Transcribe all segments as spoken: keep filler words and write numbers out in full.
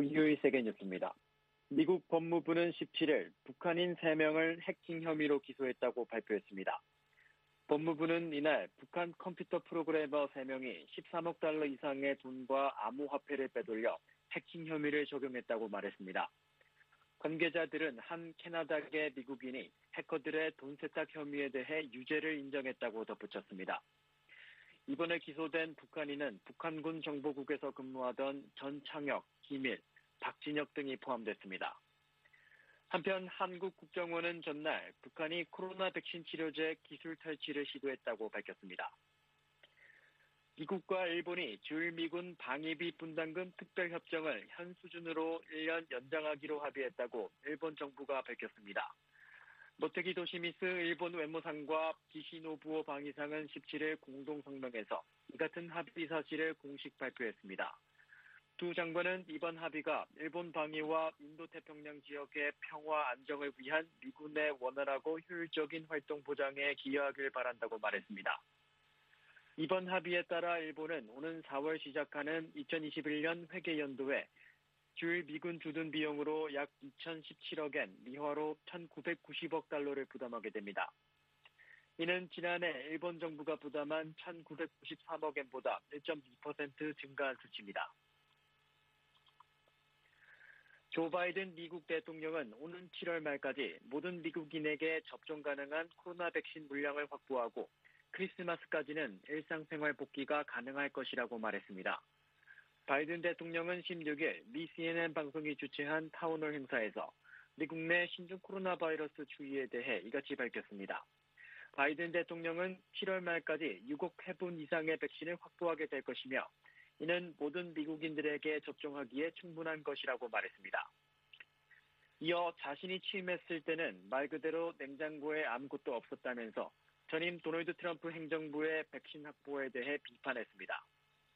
국유의 세계뉴스입니다. 미국 법무부는 십칠일 북한인 세 명을 해킹 혐의로 기소했다고 발표했습니다. 법무부는 이날 북한 컴퓨터 프로그래머 세 명이 십삼억 달러 이상의 돈과 암호화폐를 빼돌려 해킹 혐의를 적용했다고 말했습니다. 관계자들은 한 캐나다계 미국인이 해커들의 돈 세탁 혐의에 대해 유죄를 인정했다고 덧붙였습니다. 이번에 기소된 북한인은 북한군 정보국에서 근무하던 전창혁, 김일, 박진혁 등이 포함됐습니다. 한편 한국 국정원은 전날 북한이 코로나 백신 치료제 기술 탈취를 시도했다고 밝혔습니다. 미국과 일본이 주일미군 방위비 분담금 특별협정을 현 수준으로 일 년 연장하기로 합의했다고 일본 정부가 밝혔습니다. 모테기 도시미스 일본 외무상과 기시노부오 방위상은 십칠일 공동성명에서 이 같은 합의 사실을 공식 발표했습니다. 두 장관은 이번 합의가 일본 방위와 인도태평양 지역의 평화 안정을 위한 미군의 원활하고 효율적인 활동 보장에 기여하길 바란다고 말했습니다. 이번 합의에 따라 일본은 오는 사월 시작하는 이천이십일년 회계연도에 주일 미군 주둔 비용으로 약 이천십칠억 엔, 미화로 천구백구십억 달러를 부담하게 됩니다. 이는 지난해 일본 정부가 부담한 천구백구십삼억 엔보다 일 점 이 퍼센트 증가한 수치입니다. 조 바이든 미국 대통령은 오는 칠월 말까지 모든 미국인에게 접종 가능한 코로나 백신 물량을 확보하고 크리스마스까지는 일상생활 복귀가 가능할 것이라고 말했습니다. 바이든 대통령은 십육일 미 씨엔엔 방송이 주최한 타운홀 행사에서 미국 내 신종 코로나 바이러스 추이에 대해 이같이 밝혔습니다. 바이든 대통령은 칠월 말까지 육억 회분 이상의 백신을 확보하게 될 것이며 이는 모든 미국인들에게 접종하기에 충분한 것이라고 말했습니다. 이어 자신이 취임했을 때는 말 그대로 냉장고에 아무것도 없었다면서 전임 도널드 트럼프 행정부의 백신 확보에 대해 비판했습니다.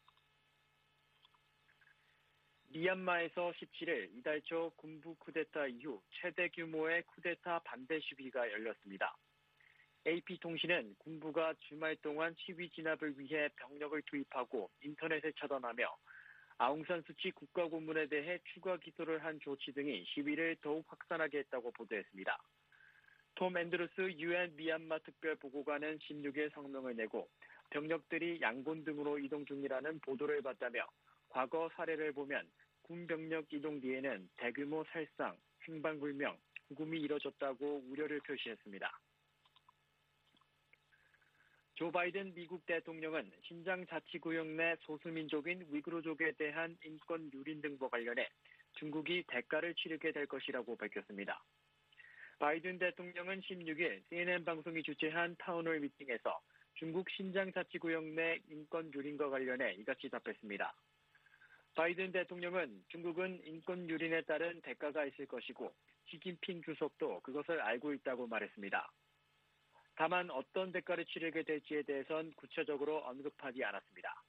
미얀마에서 십칠일 이달 초 군부 쿠데타 이후 최대 규모의 쿠데타 반대 시위가 열렸습니다. 에이피통신은 군부가 주말 동안 시위 진압을 위해 병력을 투입하고 인터넷을 차단하며 아웅산 수치 국가고문에 대해 추가 기소를 한 조치 등이 시위를 더욱 확산하게 했다고 보도했습니다. 톰 앤드루스 유엔 미얀마 특별보고관은 십육일 성명을 내고 병력들이 양곤 등으로 이동 중이라는 보도를 봤다며 과거 사례를 보면 군 병력 이동 뒤에는 대규모 살상, 행방불명, 구금이 이뤄졌다고 우려를 표시했습니다. 조 바이든 미국 대통령은 신장 자치구역 내 소수민족인 위구르족에 대한 인권 유린 등과 관련해 중국이 대가를 치르게 될 것이라고 밝혔습니다. 바이든 대통령은 십육일 씨엔엔 방송이 주최한 타운홀 미팅에서 중국 신장 자치구역 내 인권 유린과 관련해 이같이 답했습니다. 바이든 대통령은 중국은 인권 유린에 따른 대가가 있을 것이고 시진핑 주석도 그것을 알고 있다고 말했습니다. 다만 어떤 대가를 치르게 될지에 대해선 구체적으로 언급하지 않았습니다.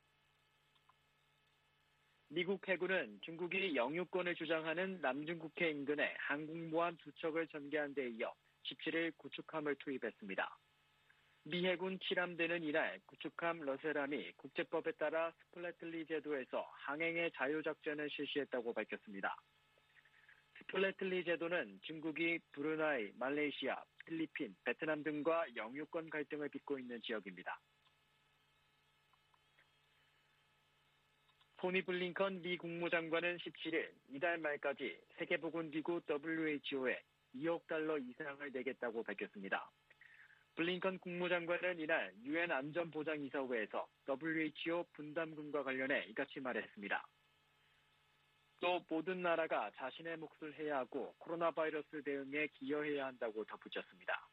미국 해군은 중국이 영유권을 주장하는 남중국해 인근에 항공모함 두 척을 전개한 데 이어 십칠일 구축함을 투입했습니다. 미 해군 칠함대는 이날 구축함 러셀함이 국제법에 따라 스플래틀리 제도에서 항행의 자유작전을 실시했다고 밝혔습니다. 스플래틀리 제도는 중국이 브루나이, 말레이시아, 필리핀, 베트남 등과 영유권 갈등을 빚고 있는 지역입니다. 토니 블링컨 미 국무장관은 십칠일 이달 말까지 세계보건기구 더블유에이치오에 이억 달러 이상을 내겠다고 밝혔습니다. 블링컨 국무장관은 이날 유엔 안전보장이사회에서 더블유에이치오 분담금과 관련해 이같이 말했습니다. 또 모든 나라가 자신의 몫을 해야 하고 코로나 바이러스 대응에 기여해야 한다고 덧붙였습니다.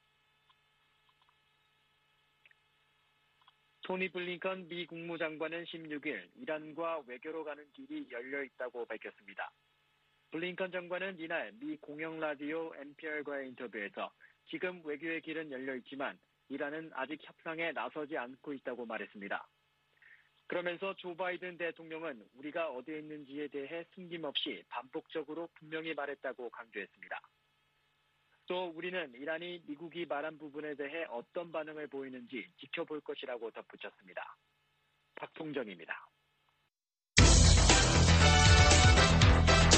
토니 블링컨 미 국무장관은 십육일 이란과 외교로 가는 길이 열려 있다고 밝혔습니다. 블링컨 장관은 이날 미 공영라디오 엔피알과의 인터뷰에서 지금 외교의 길은 열려 있지만 이란은 아직 협상에 나서지 않고 있다고 말했습니다. 그러면서 조 바이든 대통령은 우리가 어디에 있는지에 대해 숨김없이 반복적으로 분명히 말했다고 강조했습니다. 또 우리는 이란이 미국이 말한 부분에 대해 어떤 반응을 보이는지 지켜볼 것이라고 덧붙였습니다. 박풍정입니다.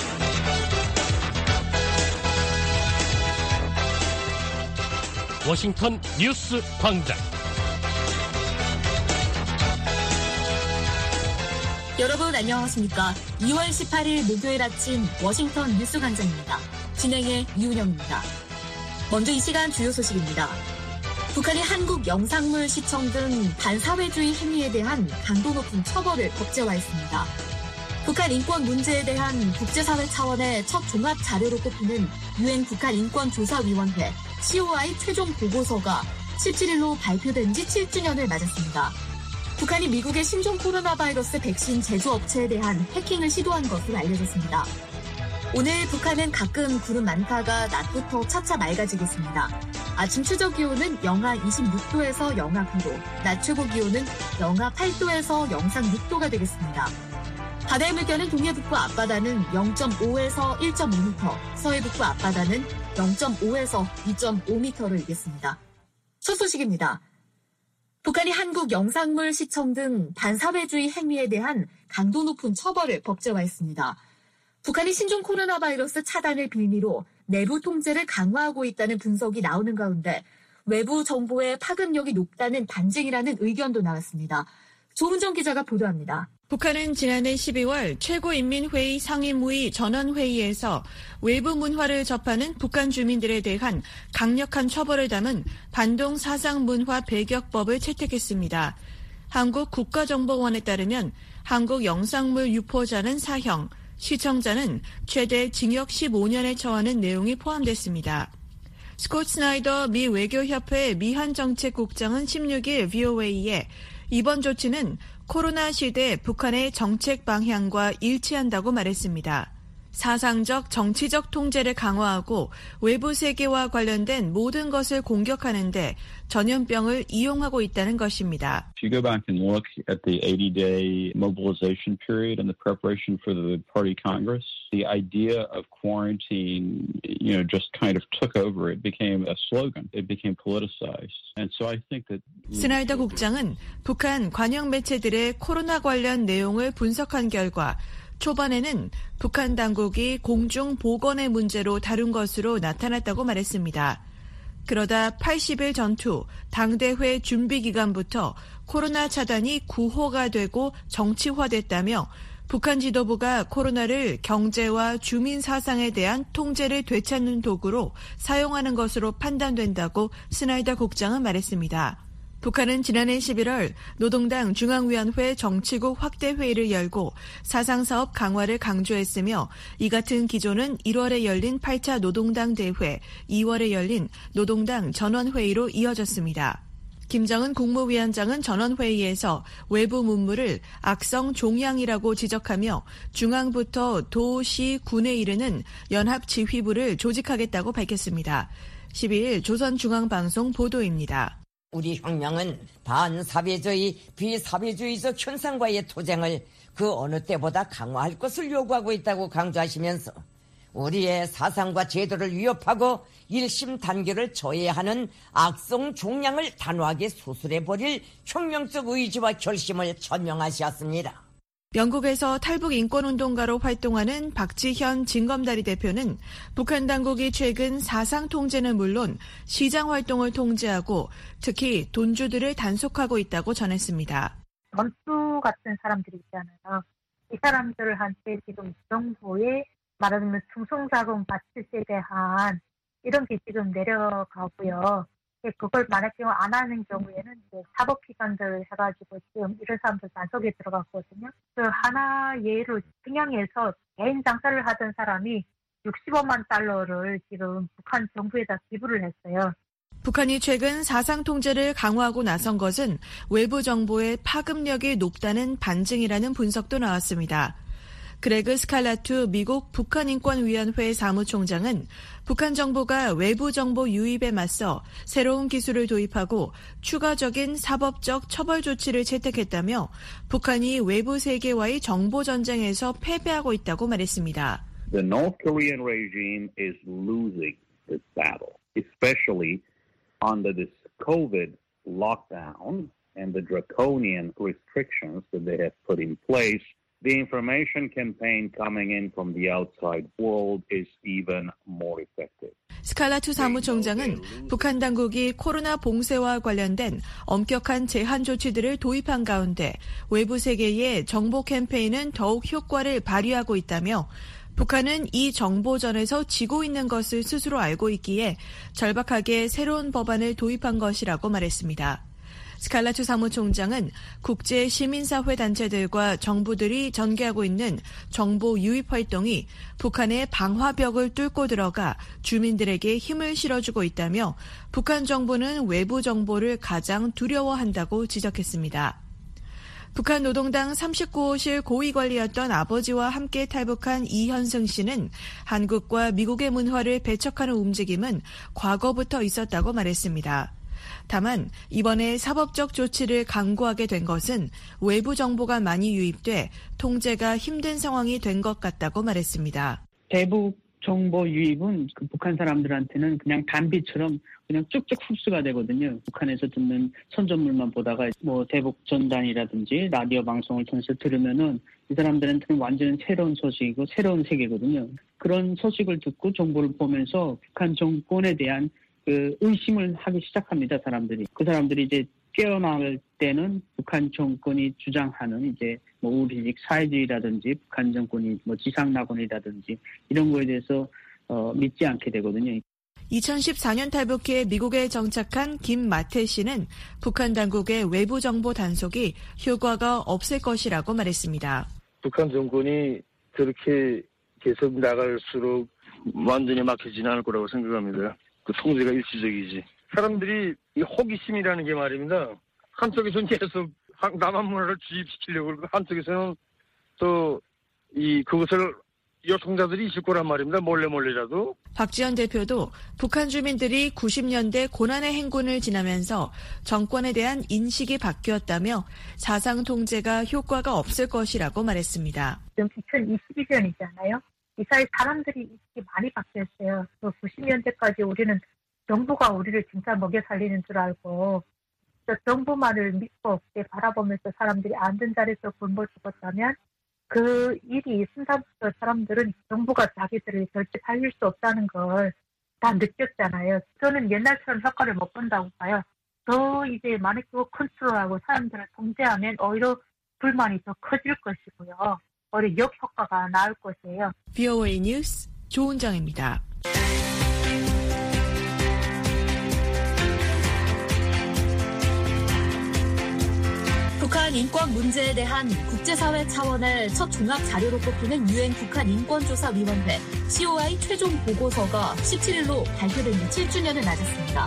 워싱턴 뉴스 광장. 여러분 안녕하십니까? 이월 십팔일 목요일 아침 워싱턴 뉴스 광장입니다. 진행의 유은영입니다. 먼저 이 시간 주요 소식입니다. 북한이 한국 영상물 시청 등 반사회주의 행위에 대한 강도 높은 처벌을 법제화했습니다. 북한 인권 문제에 대한 국제사회 차원의 첫 종합 자료로 꼽히는 유엔 북한인권조사위원회 씨오아이 최종 보고서가 십칠일로 발표된 지 칠 주년을 맞았습니다. 북한이 미국의 신종 코로나 바이러스 백신 제조업체에 대한 해킹을 시도한 것으로 알려졌습니다. 오늘 북한은 가끔 구름 많다가 낮부터 차차 맑아지겠습니다. 아침 최저 기온은 영하 이십육 도에서 영하 구 도, 낮 최고 기온은 영하 팔 도에서 영상 육 도가 되겠습니다. 바다의 물결은 동해북부 앞바다는 영 점 오에서 일 점 오 미터, 서해북부 앞바다는 영 점 오에서 이 점 오 미터를 일겠습니다. 첫 소식입니다. 북한이 한국 영상물 시청 등 반사회주의 행위에 대한 강도 높은 처벌을 법제화했습니다. 북한이 신종 코로나 바이러스 차단을 빌미로 내부 통제를 강화하고 있다는 분석이 나오는 가운데 외부 정보의 파급력이 높다는 반증이라는 의견도 나왔습니다. 조은정 기자가 보도합니다. 북한은 지난해 십이월 최고인민회의 상임위 전원회의에서 외부 문화를 접하는 북한 주민들에 대한 강력한 처벌을 담은 반동 사상문화 배격법을 채택했습니다. 한국 국가정보원에 따르면 한국 영상물 유포자는 사형, 시청자는 최대 징역 십오 년에 처하는 내용이 포함됐습니다. 스콧 스나이더 미 외교협회 미한정책국장은 십육일 브이오에이에 이번 조치는 코로나 시대 북한의 정책 방향과 일치한다고 말했습니다. 사상적, 정치적 통제를 강화하고 외부 세계와 관련된 모든 것을 공격하는데 전염병을 이용하고 있다는 것입니다. If you go back and look at the eighty-day mobilization period and the preparation for the Party Congress, the idea of quarantine, you know, just kind of took over. It became a slogan. It became politicized. And so I think that 스나이더 국장은 북한 관영 매체들의 코로나 관련 내용을 분석한 결과 초반에는 북한 당국이 공중 보건의 문제로 다룬 것으로 나타났다고 말했습니다. 그러다 팔십일 전투 당대회 준비 기간부터 코로나 차단이 구호가 되고 정치화됐다며 북한 지도부가 코로나를 경제와 주민 사상에 대한 통제를 되찾는 도구로 사용하는 것으로 판단된다고 스나이더 국장은 말했습니다. 북한은 지난해 십일월 노동당 중앙위원회 정치국 확대회의를 열고 사상사업 강화를 강조했으며 이 같은 기조는 일월에 열린 팔 차 노동당 대회, 이월에 열린 노동당 전원회의로 이어졌습니다. 김정은 국무위원장은 전원회의에서 외부 문물을 악성 종양이라고 지적하며 중앙부터 도, 시, 군에 이르는 연합지휘부를 조직하겠다고 밝혔습니다. 십이일 조선중앙방송 보도입니다. 우리 혁명은 반사회주의, 비사회주의적 현상과의 투쟁을 그 어느 때보다 강화할 것을 요구하고 있다고 강조하시면서 우리의 사상과 제도를 위협하고 일심 단결을 저해하는 악성 종양을 단호하게 수술해버릴 혁명적 의지와 결심을 천명하셨습니다. 영국에서 탈북 인권운동가로 활동하는 박지현 진검다리 대표는 북한 당국이 최근 사상 통제는 물론 시장 활동을 통제하고 특히 돈주들을 단속하고 있다고 전했습니다. 원수 같은 사람들이 있잖아요. 이 사람들한테 지금 정부의 말하자면 충성자금 바치에 대한 이런 게 지금 내려가고요. 그걸 만약에 안 하는 경우에는 이제 사법기관들 해가지고 지금 이런 사람들 단속에 들어갔거든요. 그 하나 예로 평양에서 개인 장사를 하던 사람이 육십오만 달러를 지금 북한 정부에다 기부를 했어요. 북한이 최근 사상 통제를 강화하고 나선 것은 외부 정보의 파급력이 높다는 반증이라는 분석도 나왔습니다. 그레그 스칼라투 미국 북한인권위원회 사무총장은 북한 정부가 외부 정보 유입에 맞서 새로운 기술을 도입하고 추가적인 사법적 처벌 조치를 채택했다며 북한이 외부 세계와의 정보 전쟁에서 패배하고 있다고 말했습니다. The North Korean regime is losing this battle, especially under this COVID lockdown and the draconian restrictions that they have put in place. the information campaign coming in from the outside world is even more effective. 스칼라투 사무총장은 북한 당국이 코로나 봉쇄와 관련된 엄격한 제한 조치들을 도입한 가운데 외부 세계의 정보 캠페인은 더욱 효과를 발휘하고 있다며 북한은 이 정보전에서 지고 있는 것을 스스로 알고 있기에 절박하게 새로운 법안을 도입한 것이라고 말했습니다. 스칼라투 사무총장은 국제 시민사회 단체들과 정부들이 전개하고 있는 정보 유입 활동이 북한의 방화벽을 뚫고 들어가 주민들에게 힘을 실어주고 있다며 북한 정부는 외부 정보를 가장 두려워한다고 지적했습니다. 북한 노동당 삼십구 호실 고위관리였던 아버지와 함께 탈북한 이현승 씨는 한국과 미국의 문화를 배척하는 움직임은 과거부터 있었다고 말했습니다. 다만 이번에 사법적 조치를 강구하게 된 것은 외부 정보가 많이 유입돼 통제가 힘든 상황이 된 것 같다고 말했습니다. 대북 정보 유입은 그 북한 사람들한테는 그냥 단비처럼 그냥 쭉쭉 흡수가 되거든요. 북한에서 듣는 선전물만 보다가 뭐 대북 전단이라든지 라디오 방송을 통해서 들으면은 이 사람들한테는 완전히 새로운 소식이고 새로운 세계거든요. 그런 소식을 듣고 정보를 보면서 북한 정권에 대한 그 의심을 하기 시작합니다, 사람들이. 그 사람들이 이제 깨어나올 때는 북한 정권이 주장하는 이제 뭐 우리식 사회주의라든지 북한 정권이 뭐 지상낙원이라든지 이런 거에 대해서 어, 믿지 않게 되거든요. 이천십사 년 탈북해 미국에 정착한 김마태 씨는 북한 당국의 외부 정보 단속이 효과가 없을 것이라고 말했습니다. 북한 정권이 저렇게 계속 나갈수록 완전히 막히지는 않을 거라고 생각합니다. 그 통제가 일시적이지. 사람들이 이 호기심이라는 게 말입니다. 한쪽에서는 계속 남한 문화를 주입시키려고 그러고 한쪽에서는 또 이 그것을 요청자들이 있을 거란 말입니다. 몰래 몰래라도. 박지원 대표도 북한 주민들이 구십 년대 고난의 행군을 지나면서 정권에 대한 인식이 바뀌었다며 사상 통제가 효과가 없을 것이라고 말했습니다. 지금 이천이십일 년이잖아요. 이 사이 사람들이 인식이 많이 바뀌었어요. 그 구십 년대까지 우리는 정부가 우리를 진짜 먹여 살리는 줄 알고 정부만을 믿고 바라보면서 사람들이 앉은 자리에서 굶어 죽었다면 그 일이 있은다부터 사람들은 정부가 자기들을 절대 살릴 수 없다는 걸 다 느꼈잖아요. 저는 옛날처럼 효과를 못 본다고 봐요. 더 이제 마네킹 컨트롤하고 사람들을 통제하면 오히려 불만이 더 커질 것이고요. 오히려 역효과가 나올 것이에요. 브이오에이 뉴스 조은정입니다. 북한 인권 문제에 대한 국제사회 차원의 첫 종합 자료로 꼽히는 유엔 북한 인권조사위원회 씨오아이 최종 보고서가 십칠 일로 발표된 지 칠 주년을 맞았습니다.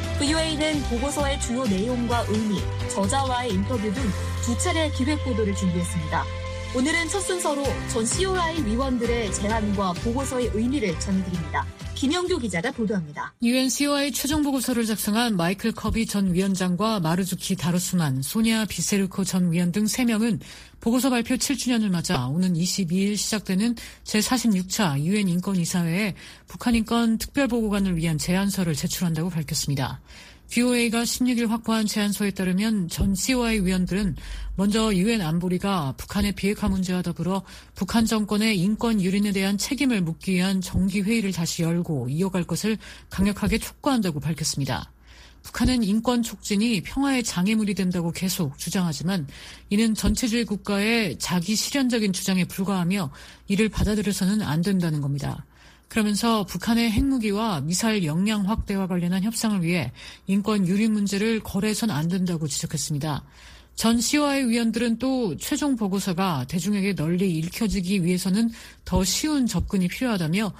브이오에이는 보고서의 주요 내용과 의미, 저자와의 인터뷰 등 두 차례 기획 보도를 준비했습니다. 오늘은 첫 순서로 전 씨오아이 위원들의 제안과 보고서의 의미를 전해드립니다. 김영규 기자가 보도합니다. 유엔 씨오아이 최종 보고서를 작성한 마이클 커비 전 위원장과 마르주키 다루스만, 소냐 비세르코 전 위원 등 세 명은 보고서 발표 칠 주년을 맞아 오는 이십이 일 시작되는 제사십육 차 유엔 인권이사회에 북한 인권 특별보고관을 위한 제안서를 제출한다고 밝혔습니다. 브이오에이가 십육 일 확보한 제안서에 따르면 전 씨오아이 위원들은 먼저 유엔 안보리가 북한의 비핵화 문제와 더불어 북한 정권의 인권 유린에 대한 책임을 묻기 위한 정기회의를 다시 열고 이어갈 것을 강력하게 촉구한다고 밝혔습니다. 북한은 인권 촉진이 평화의 장애물이 된다고 계속 주장하지만 이는 전체주의 국가의 자기 실현적인 주장에 불과하며 이를 받아들여서는 안 된다는 겁니다. 그러면서 북한의 핵무기와 미사일 역량 확대와 관련한 협상을 위해 인권 유린 문제를 거래해서는 안 된다고 지적했습니다. 전 씨오아이 위원들은 또 최종 보고서가 대중에게 널리 읽혀지기 위해서는 더 쉬운 접근이 필요하다며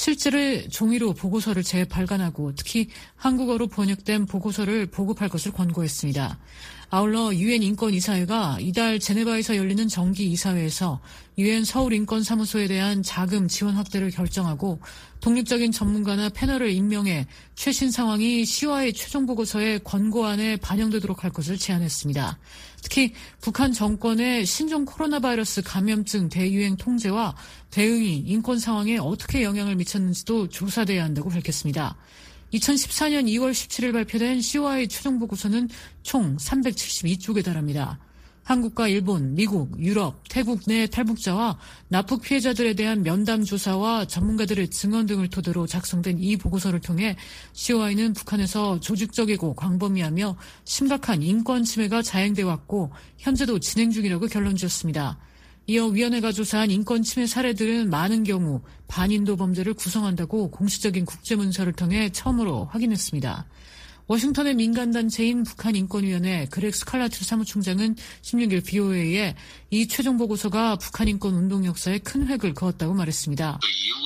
실제로 종이로 보고서를 재발간하고 특히 한국어로 번역된 보고서를 보급할 것을 권고했습니다. 아울러 유엔 인권이사회가 이달 제네바에서 열리는 정기 이사회에서 유엔 서울인권사무소에 대한 자금 지원 확대를 결정하고 독립적인 전문가나 패널을 임명해 최신 상황이 씨오아이 최종 보고서의 권고안에 반영되도록 할 것을 제안했습니다. 특히 북한 정권의 신종 코로나 바이러스 감염증 대유행 통제와 대응이 인권 상황에 어떻게 영향을 미쳤는지도 조사돼야 한다고 밝혔습니다. 이천십사 년 이월 십칠 일 발표된 씨오아이 최종 보고서는 총 삼백칠십이 쪽에 달합니다. 한국과 일본, 미국, 유럽, 태국 내 탈북자와 납북 피해자들에 대한 면담 조사와 전문가들의 증언 등을 토대로 작성된 이 보고서를 통해 씨오아이는 북한에서 조직적이고 광범위하며 심각한 인권 침해가 자행돼 왔고 현재도 진행 중이라고 결론 지었습니다. 이어 위원회가 조사한 인권 침해 사례들은 많은 경우 반인도 범죄를 구성한다고 공식적인 국제문서를 통해 처음으로 확인했습니다. 워싱턴의 민간단체인 북한인권위원회 그렉 스칼라트 사무총장은 십육 일 비오에이에 이 최종 보고서가 북한 인권 운동 역사에 큰 획을 그었다고 말했습니다.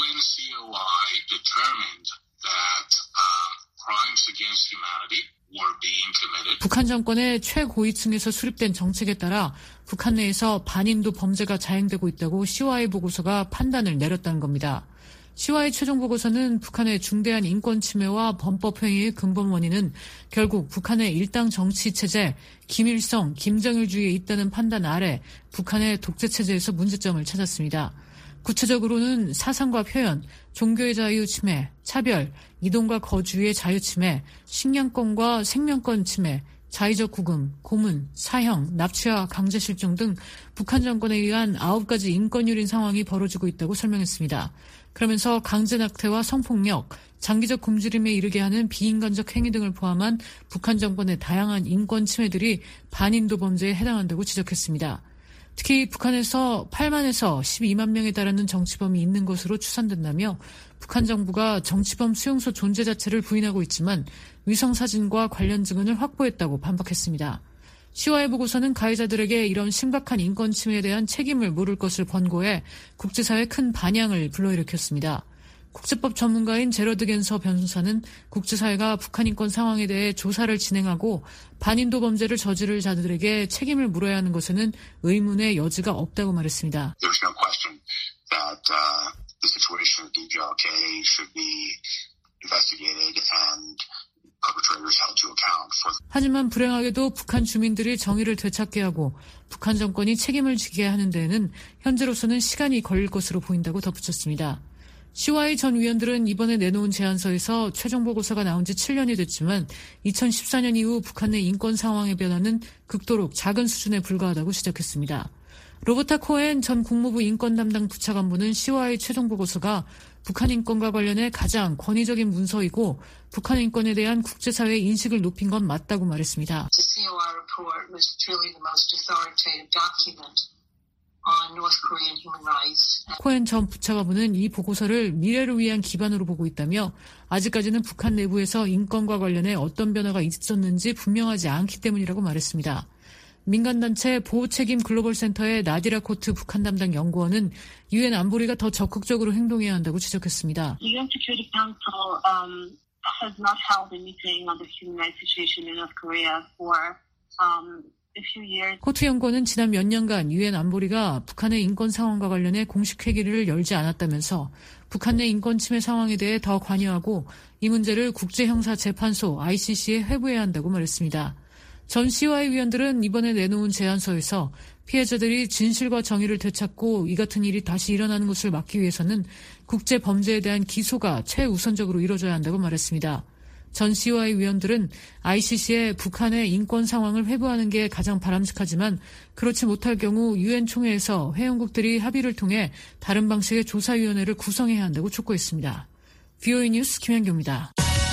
북한 정권의 최고위층에서 수립된 정책에 따라 북한 내에서 반인도 범죄가 자행되고 있다고 씨오아이 보고서가 판단을 내렸다는 겁니다. 씨오아이 최종 보고서는 북한의 중대한 인권 침해와 범법 행위의 근본 원인은 결국 북한의 일당 정치 체제, 김일성, 김정일주의에 있다는 판단 아래 북한의 독재 체제에서 문제점을 찾았습니다. 구체적으로는 사상과 표현, 종교의 자유 침해, 차별, 이동과 거주의 자유 침해, 식량권과 생명권 침해, 자의적 구금, 고문, 사형, 납치와 강제 실종 등 북한 정권에 의한 아홉 가지 인권유린 상황이 벌어지고 있다고 설명했습니다. 그러면서 강제 낙태와 성폭력, 장기적 굶주림에 이르게 하는 비인간적 행위 등을 포함한 북한 정권의 다양한 인권 침해들이 반인도 범죄에 해당한다고 지적했습니다. 특히 북한에서 팔만에서 십이만 명에 달하는 정치범이 있는 것으로 추산된다며 북한 정부가 정치범 수용소 존재 자체를 부인하고 있지만 위성사진과 관련 증언을 확보했다고 반박했습니다. 씨오아이 보고서는 가해자들에게 이런 심각한 인권 침해에 대한 책임을 물을 것을 권고해 국제사회에 큰 반향을 불러일으켰습니다. 국제법 전문가인 제러드 겐서 변호사는 국제사회가 북한 인권 상황에 대해 조사를 진행하고 반인도 범죄를 저지를 자들에게 책임을 물어야 하는 것에는 의문의 여지가 없다고 말했습니다. There's no question that uh, the situation of 디피알케이 should be investigated and perpetrators held to account for. 하지만 불행하게도 북한 주민들이 정의를 되찾게 하고 북한 정권이 책임을 지게 하는 데에는 현재로서는 시간이 걸릴 것으로 보인다고 덧붙였습니다. 씨오아이 전 위원들은 이번에 내놓은 제안서에서 최종 보고서가 나온 지 칠 년이 됐지만 이천십사 년 이후 북한 내 인권 상황의 변화는 극도로 작은 수준에 불과하다고 지적했습니다. 로버타 코엔 전 국무부 인권 담당 부차관보는 씨오아이 최종 보고서가 북한 인권과 관련해 가장 권위적인 문서이고 북한 인권에 대한 국제사회의 인식을 높인 건 맞다고 말했습니다. The 씨오아이 report was truly the most authoritative document. 코엔 전 부차관보는 이 보고서를 미래를 위한 기반으로 보고 있다며 아직까지는 북한 내부에서 인권과 관련해 어떤 변화가 있었는지 분명하지 않기 때문이라고 말했습니다. 민간단체 보호책임 글로벌센터의 나디라 코트 북한 담당 연구원은 유엔 안보리가 더 적극적으로 행동해야 한다고 지적했습니다. The U N Security Council um, has not held a meeting on the human rights situation in North Korea for um, 코트 연구원은 지난 몇 년간 유엔 안보리가 북한의 인권 상황과 관련해 공식 회의를 열지 않았다면서 북한 내 인권 침해 상황에 대해 더 관여하고 이 문제를 국제형사재판소 아이씨씨에 회부해야 한다고 말했습니다. 전 씨오아이 위원들은 이번에 내놓은 제안서에서 피해자들이 진실과 정의를 되찾고 이 같은 일이 다시 일어나는 것을 막기 위해서는 국제범죄에 대한 기소가 최우선적으로 이루어져야 한다고 말했습니다. 전 씨오아이 위원들은 아이씨씨에 북한의 인권 상황을 회부하는 게 가장 바람직하지만 그렇지 못할 경우 유엔 총회에서 회원국들이 합의를 통해 다른 방식의 조사위원회를 구성해야 한다고 촉구했습니다. 브이오에이 뉴스 김현규입니다.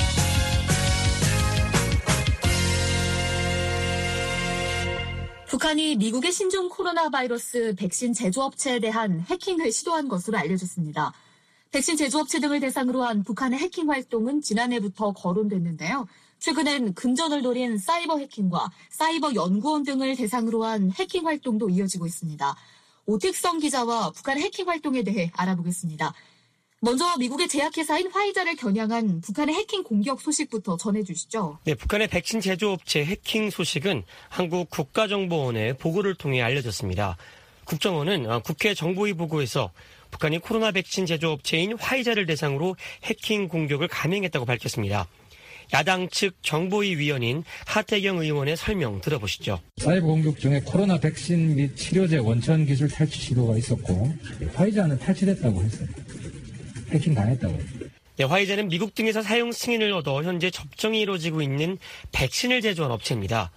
북한이 미국의 신종 코로나 바이러스 백신 제조업체에 대한 해킹을 시도한 것으로 알려졌습니다. 백신 제조업체 등을 대상으로 한 북한의 해킹 활동은 지난해부터 거론됐는데요. 최근엔 금전을 노린 사이버 해킹과 사이버 연구원 등을 대상으로 한 해킹 활동도 이어지고 있습니다. 오택성 기자와 북한의 해킹 활동에 대해 알아보겠습니다. 먼저 미국의 제약회사인 화이자를 겨냥한 북한의 해킹 공격 소식부터 전해주시죠. 네, 북한의 백신 제조업체 해킹 소식은 한국 국가정보원의 보고를 통해 알려졌습니다. 국정원은 국회 정보위 보고에서 북한이 코로나 백신 제조업체인 화이자를 대상으로 해킹 공격을 감행했다고 밝혔습니다. 야당 측 정보위 위원인 하태경 의원의 설명 들어보시죠. 사이버 공격 중에 코로나 백신 및 치료제 원천 기술 탈취 시도가 있었고 화이자는 탈취됐다고 했어요. 해킹 당했다고. 네, 화이자는 미국 등에서 사용 승인을 얻어 현재 접종이 이루어지고 있는 백신을 제조한 업체입니다.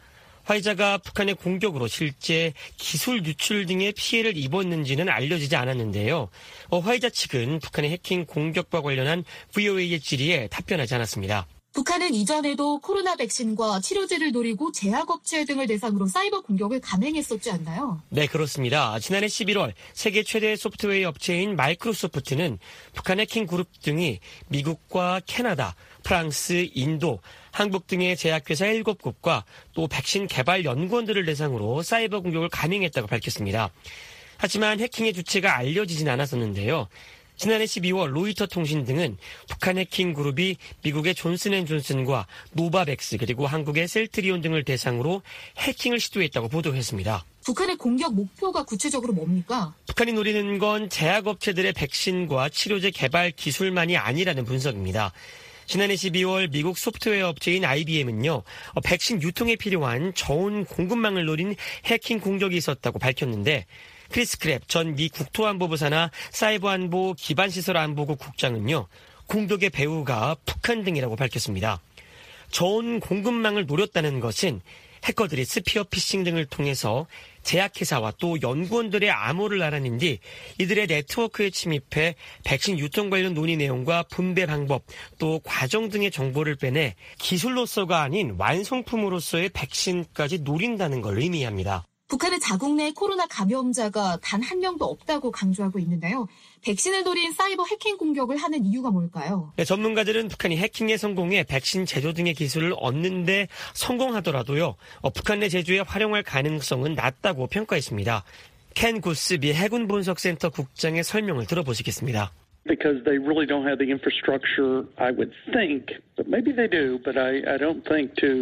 화이자가 북한의 공격으로 실제 기술 유출 등의 피해를 입었는지는 알려지지 않았는데요. 어, 화이자 측은 북한의 해킹 공격과 관련한 브이오에이의 질의에 답변하지 않았습니다. 북한은 이전에도 코로나 백신과 치료제를 노리고 제약업체 등을 대상으로 사이버 공격을 감행했었지 않나요? 네, 그렇습니다. 지난해 십일월 세계 최대 소프트웨어 업체인 마이크로소프트는 북한 해킹 그룹 등이 미국과 캐나다, 프랑스, 인도, 한국 등의 제약회사 일곱 곳과 또 백신 개발 연구원들을 대상으로 사이버 공격을 감행했다고 밝혔습니다. 하지만 해킹의 주체가 알려지진 않았었는데요. 지난해 십이월 로이터 통신 등은 북한 해킹 그룹이 미국의 존슨앤존슨과 노바백스 그리고 한국의 셀트리온 등을 대상으로 해킹을 시도했다고 보도했습니다. 북한의 공격 목표가 구체적으로 뭡니까? 북한이 노리는 건 제약업체들의 백신과 치료제 개발 기술만이 아니라는 분석입니다. 지난해 십이월 미국 소프트웨어 업체인 아이비엠은요, 백신 유통에 필요한 저온 공급망을 노린 해킹 공격이 있었다고 밝혔는데, 크리스 크랩 전 미 국토안보부 산하 사이버안보 기반시설안보국 국장은요, 공격의 배후가 북한 등이라고 밝혔습니다. 저온 공급망을 노렸다는 것은 해커들이 스피어 피싱 등을 통해서 제약회사와 또 연구원들의 암호를 알아낸 뒤 이들의 네트워크에 침입해 백신 유통 관련 논의 내용과 분배 방법 또 과정 등의 정보를 빼내 기술로서가 아닌 완성품으로서의 백신까지 노린다는 걸 의미합니다. 북한은 자국 내 코로나 감염자가 단 한 명도 없다고 강조하고 있는데요. 백신을 노린 사이버 해킹 공격을 하는 이유가 뭘까요? 네, 전문가들은 북한이 해킹에 성공해 백신 제조 등의 기술을 얻는 데 성공하더라도요. 어, 북한 내 제조에 활용할 가능성은 낮다고 평가했습니다. 켄 구스 미 해군 분석센터 국장의 설명을 들어보시겠습니다. Because they really don't have the infrastructure, I would think, but maybe they do, but I, I don't think to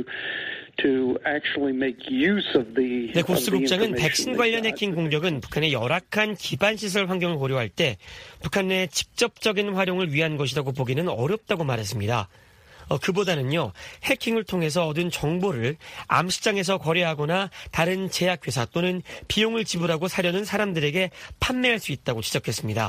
to actually make use of the. 네, 고스 국장은 백신 관련 해킹 공격은 북한의 열악한 기반 시설 환경을 고려할 때 북한 내 직접적인 활용을 위한 것이라고 보기는 어렵다고 말했습니다. 어, 그보다는요, 해킹을 통해서 얻은 정보를 암시장에서 거래하거나 다른 제약회사 또는 비용을 지불하고 사려는 사람들에게 판매할 수 있다고 지적했습니다.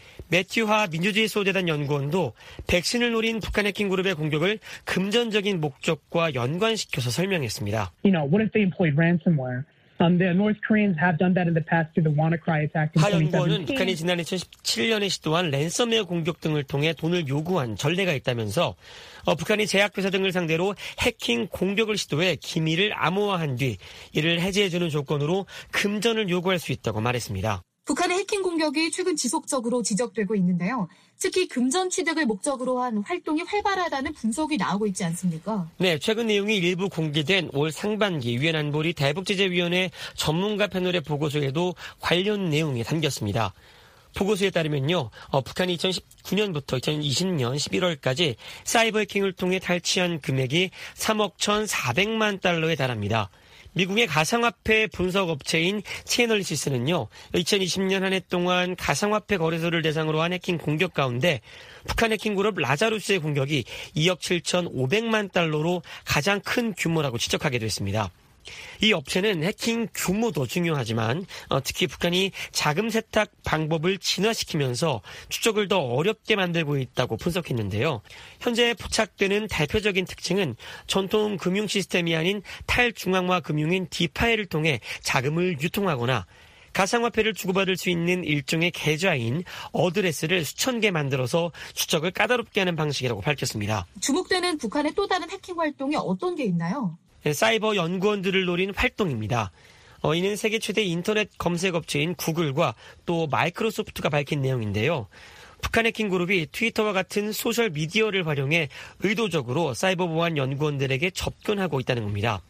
매튜하 민주주의 소재단 연구원도 백신을 노린 북한 해킹 그룹의 공격을 금전적인 목적과 연관시켜서 설명했습니다. You know, what if they employed ransomware? Um, the North Koreans have done that in the past through the WannaCry attack in 하 연구원은 북한이 지난 이천십칠 년에 시도한 랜섬웨어 공격 등을 통해 돈을 요구한 전례가 있다면서 어, 북한이 제약회사 등을 상대로 해킹 공격을 시도해 기밀을 암호화한 뒤 이를 해제해주는 조건으로 금전을 요구할 수 있다고 말했습니다. 북한의 해킹 공격이 최근 지속적으로 지적되고 있는데요. 특히 금전 취득을 목적으로 한 활동이 활발하다는 분석이 나오고 있지 않습니까? 네, 최근 내용이 일부 공개된 올 상반기 유엔 안보리 대북제재위원회 전문가 패널의 보고서에도 관련 내용이 담겼습니다. 보고서에 따르면요, 어, 북한이 이천십구 년부터 이천이십 년 십일월까지 사이버 해킹을 통해 탈취한 금액이 삼억 천사백만 달러에 달합니다. 미국의 가상화폐 분석업체인 채널리시스는요, 이천이십 년 한 해 동안 가상화폐 거래소를 대상으로 한 해킹 공격 가운데 북한 해킹 그룹 라자루스의 공격이 이억 칠천오백만 달러로 가장 큰 규모라고 지적하게 됐습니다. 이 업체는 해킹 규모도 중요하지만 어, 특히 북한이 자금 세탁 방법을 진화시키면서 추적을 더 어렵게 만들고 있다고 분석했는데요. 현재 포착되는 대표적인 특징은 전통 금융 시스템이 아닌 탈중앙화 금융인 디파이를 통해 자금을 유통하거나 가상화폐를 주고받을 수 있는 일종의 계좌인 어드레스를 수천 개 만들어서 추적을 까다롭게 하는 방식이라고 밝혔습니다. 주목되는 북한의 또 다른 해킹 활동이 어떤 게 있나요? 사이버 연구원들을 노린 활동입니다. 어, 이는 세계 최대 인터넷 검색업체인 구글과 또 마이크로소프트가 밝힌 내용인데요. 북한 해킹 그룹이 트위터와 같은 소셜미디어를 활용해 의도적으로 사이버 보안 연구원들에게 접근하고 있다는 겁니다.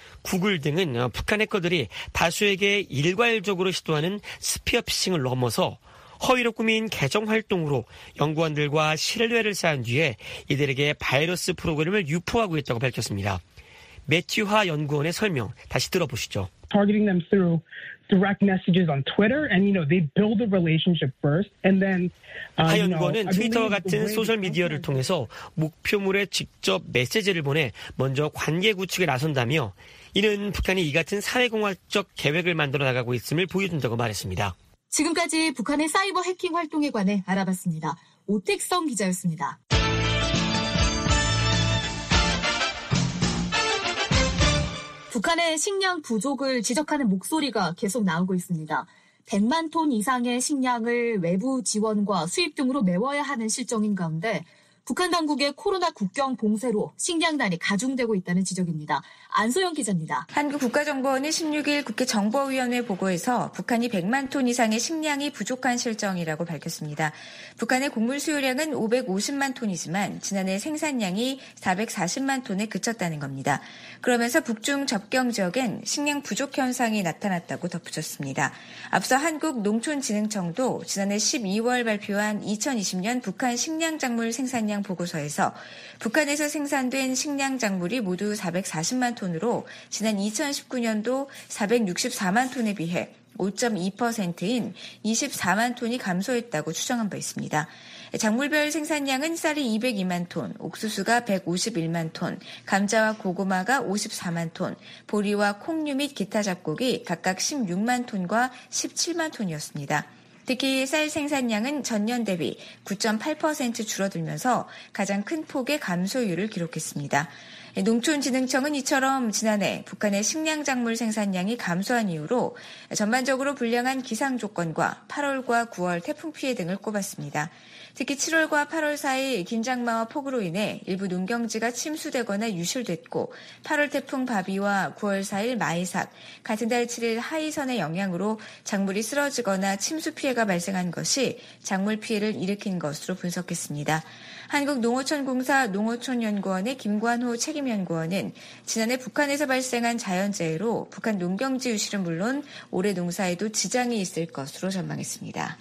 구글 등은 북한 해커들이 다수에게 일괄적으로 시도하는 스피어 피싱을 넘어서 허위로 꾸민 계정 활동으로 연구원들과 신뢰를 쌓은 뒤에 이들에게 바이러스 프로그램을 유포하고 있다고 밝혔습니다. 매튜하 연구원의 설명 다시 들어보시죠. Targeting them through direct messages on Twitter, and you know they build a relationship first, and then. Uh, 하 연구원은 트위터와 같은 소셜 미디어를 통해서 목표물에 직접 메시지를 보내 먼저 관계 구축에 나선다며 이는 북한이 이 같은 사회공학적 계획을 만들어 나가고 있음을 보여준다고 말했습니다. 지금까지 북한의 사이버 해킹 활동에 관해 알아봤습니다. 오택성 기자였습니다. 북한의 식량 부족을 지적하는 목소리가 계속 나오고 있습니다. 백만 톤 이상의 식량을 외부 지원과 수입 등으로 메워야 하는 실정인 가운데 북한 당국의 코로나 국경 봉쇄로 식량난이 가중되고 있다는 지적입니다. 안소영 기자입니다. 한국국가정보원은 십육 일 국회 정보위원회 보고에서 북한이 백만 톤 이상의 식량이 부족한 실정이라고 밝혔습니다. 북한의 곡물 수요량은 오백오십만 톤이지만 지난해 생산량이 사백사십만 톤에 그쳤다는 겁니다. 그러면서 북중 접경 지역엔 식량 부족 현상이 나타났다고 덧붙였습니다. 앞서 한국농촌진흥청도 지난해 십이월 발표한 이천이십 년 북한 식량작물 생산량 보고서에서 북한에서 생산된 식량 작물이 모두 사백사십만 톤으로 지난 이천십구 년도 사백육십사만 톤에 비해 오 점 이 퍼센트인 이십사만 톤이 감소했다고 추정한 바 있습니다. 작물별 생산량은 쌀이 이백이만 톤, 옥수수가 백오십일만 톤, 감자와 고구마가 오십사만 톤, 보리와 콩류 및 기타 잡곡이 각각 십육만 톤과 십칠만 톤이었습니다. 특히 쌀 생산량은 전년 대비 구 점 팔 퍼센트 줄어들면서 가장 큰 폭의 감소율을 기록했습니다. 농촌진흥청은 이처럼 지난해 북한의 식량작물 생산량이 감소한 이유로 전반적으로 불량한 기상 조건과 팔월과 구월 태풍 피해 등을 꼽았습니다. 특히 칠월과 팔월 사이 긴장마와 폭우로 인해 일부 농경지가 침수되거나 유실됐고 팔월 태풍 바비와 구월 사일 마이삭, 같은 달 칠일 하이선의 영향으로 작물이 쓰러지거나 침수 피해가 발생한 것이 작물 피해를 일으킨 것으로 분석했습니다. 한국농어촌공사 농어촌연구원의 김관호 책임연구원은 지난해 북한에서 발생한 자연재해로 북한 농경지 유실은 물론 올해 농사에도 지장이 있을 것으로 전망했습니다.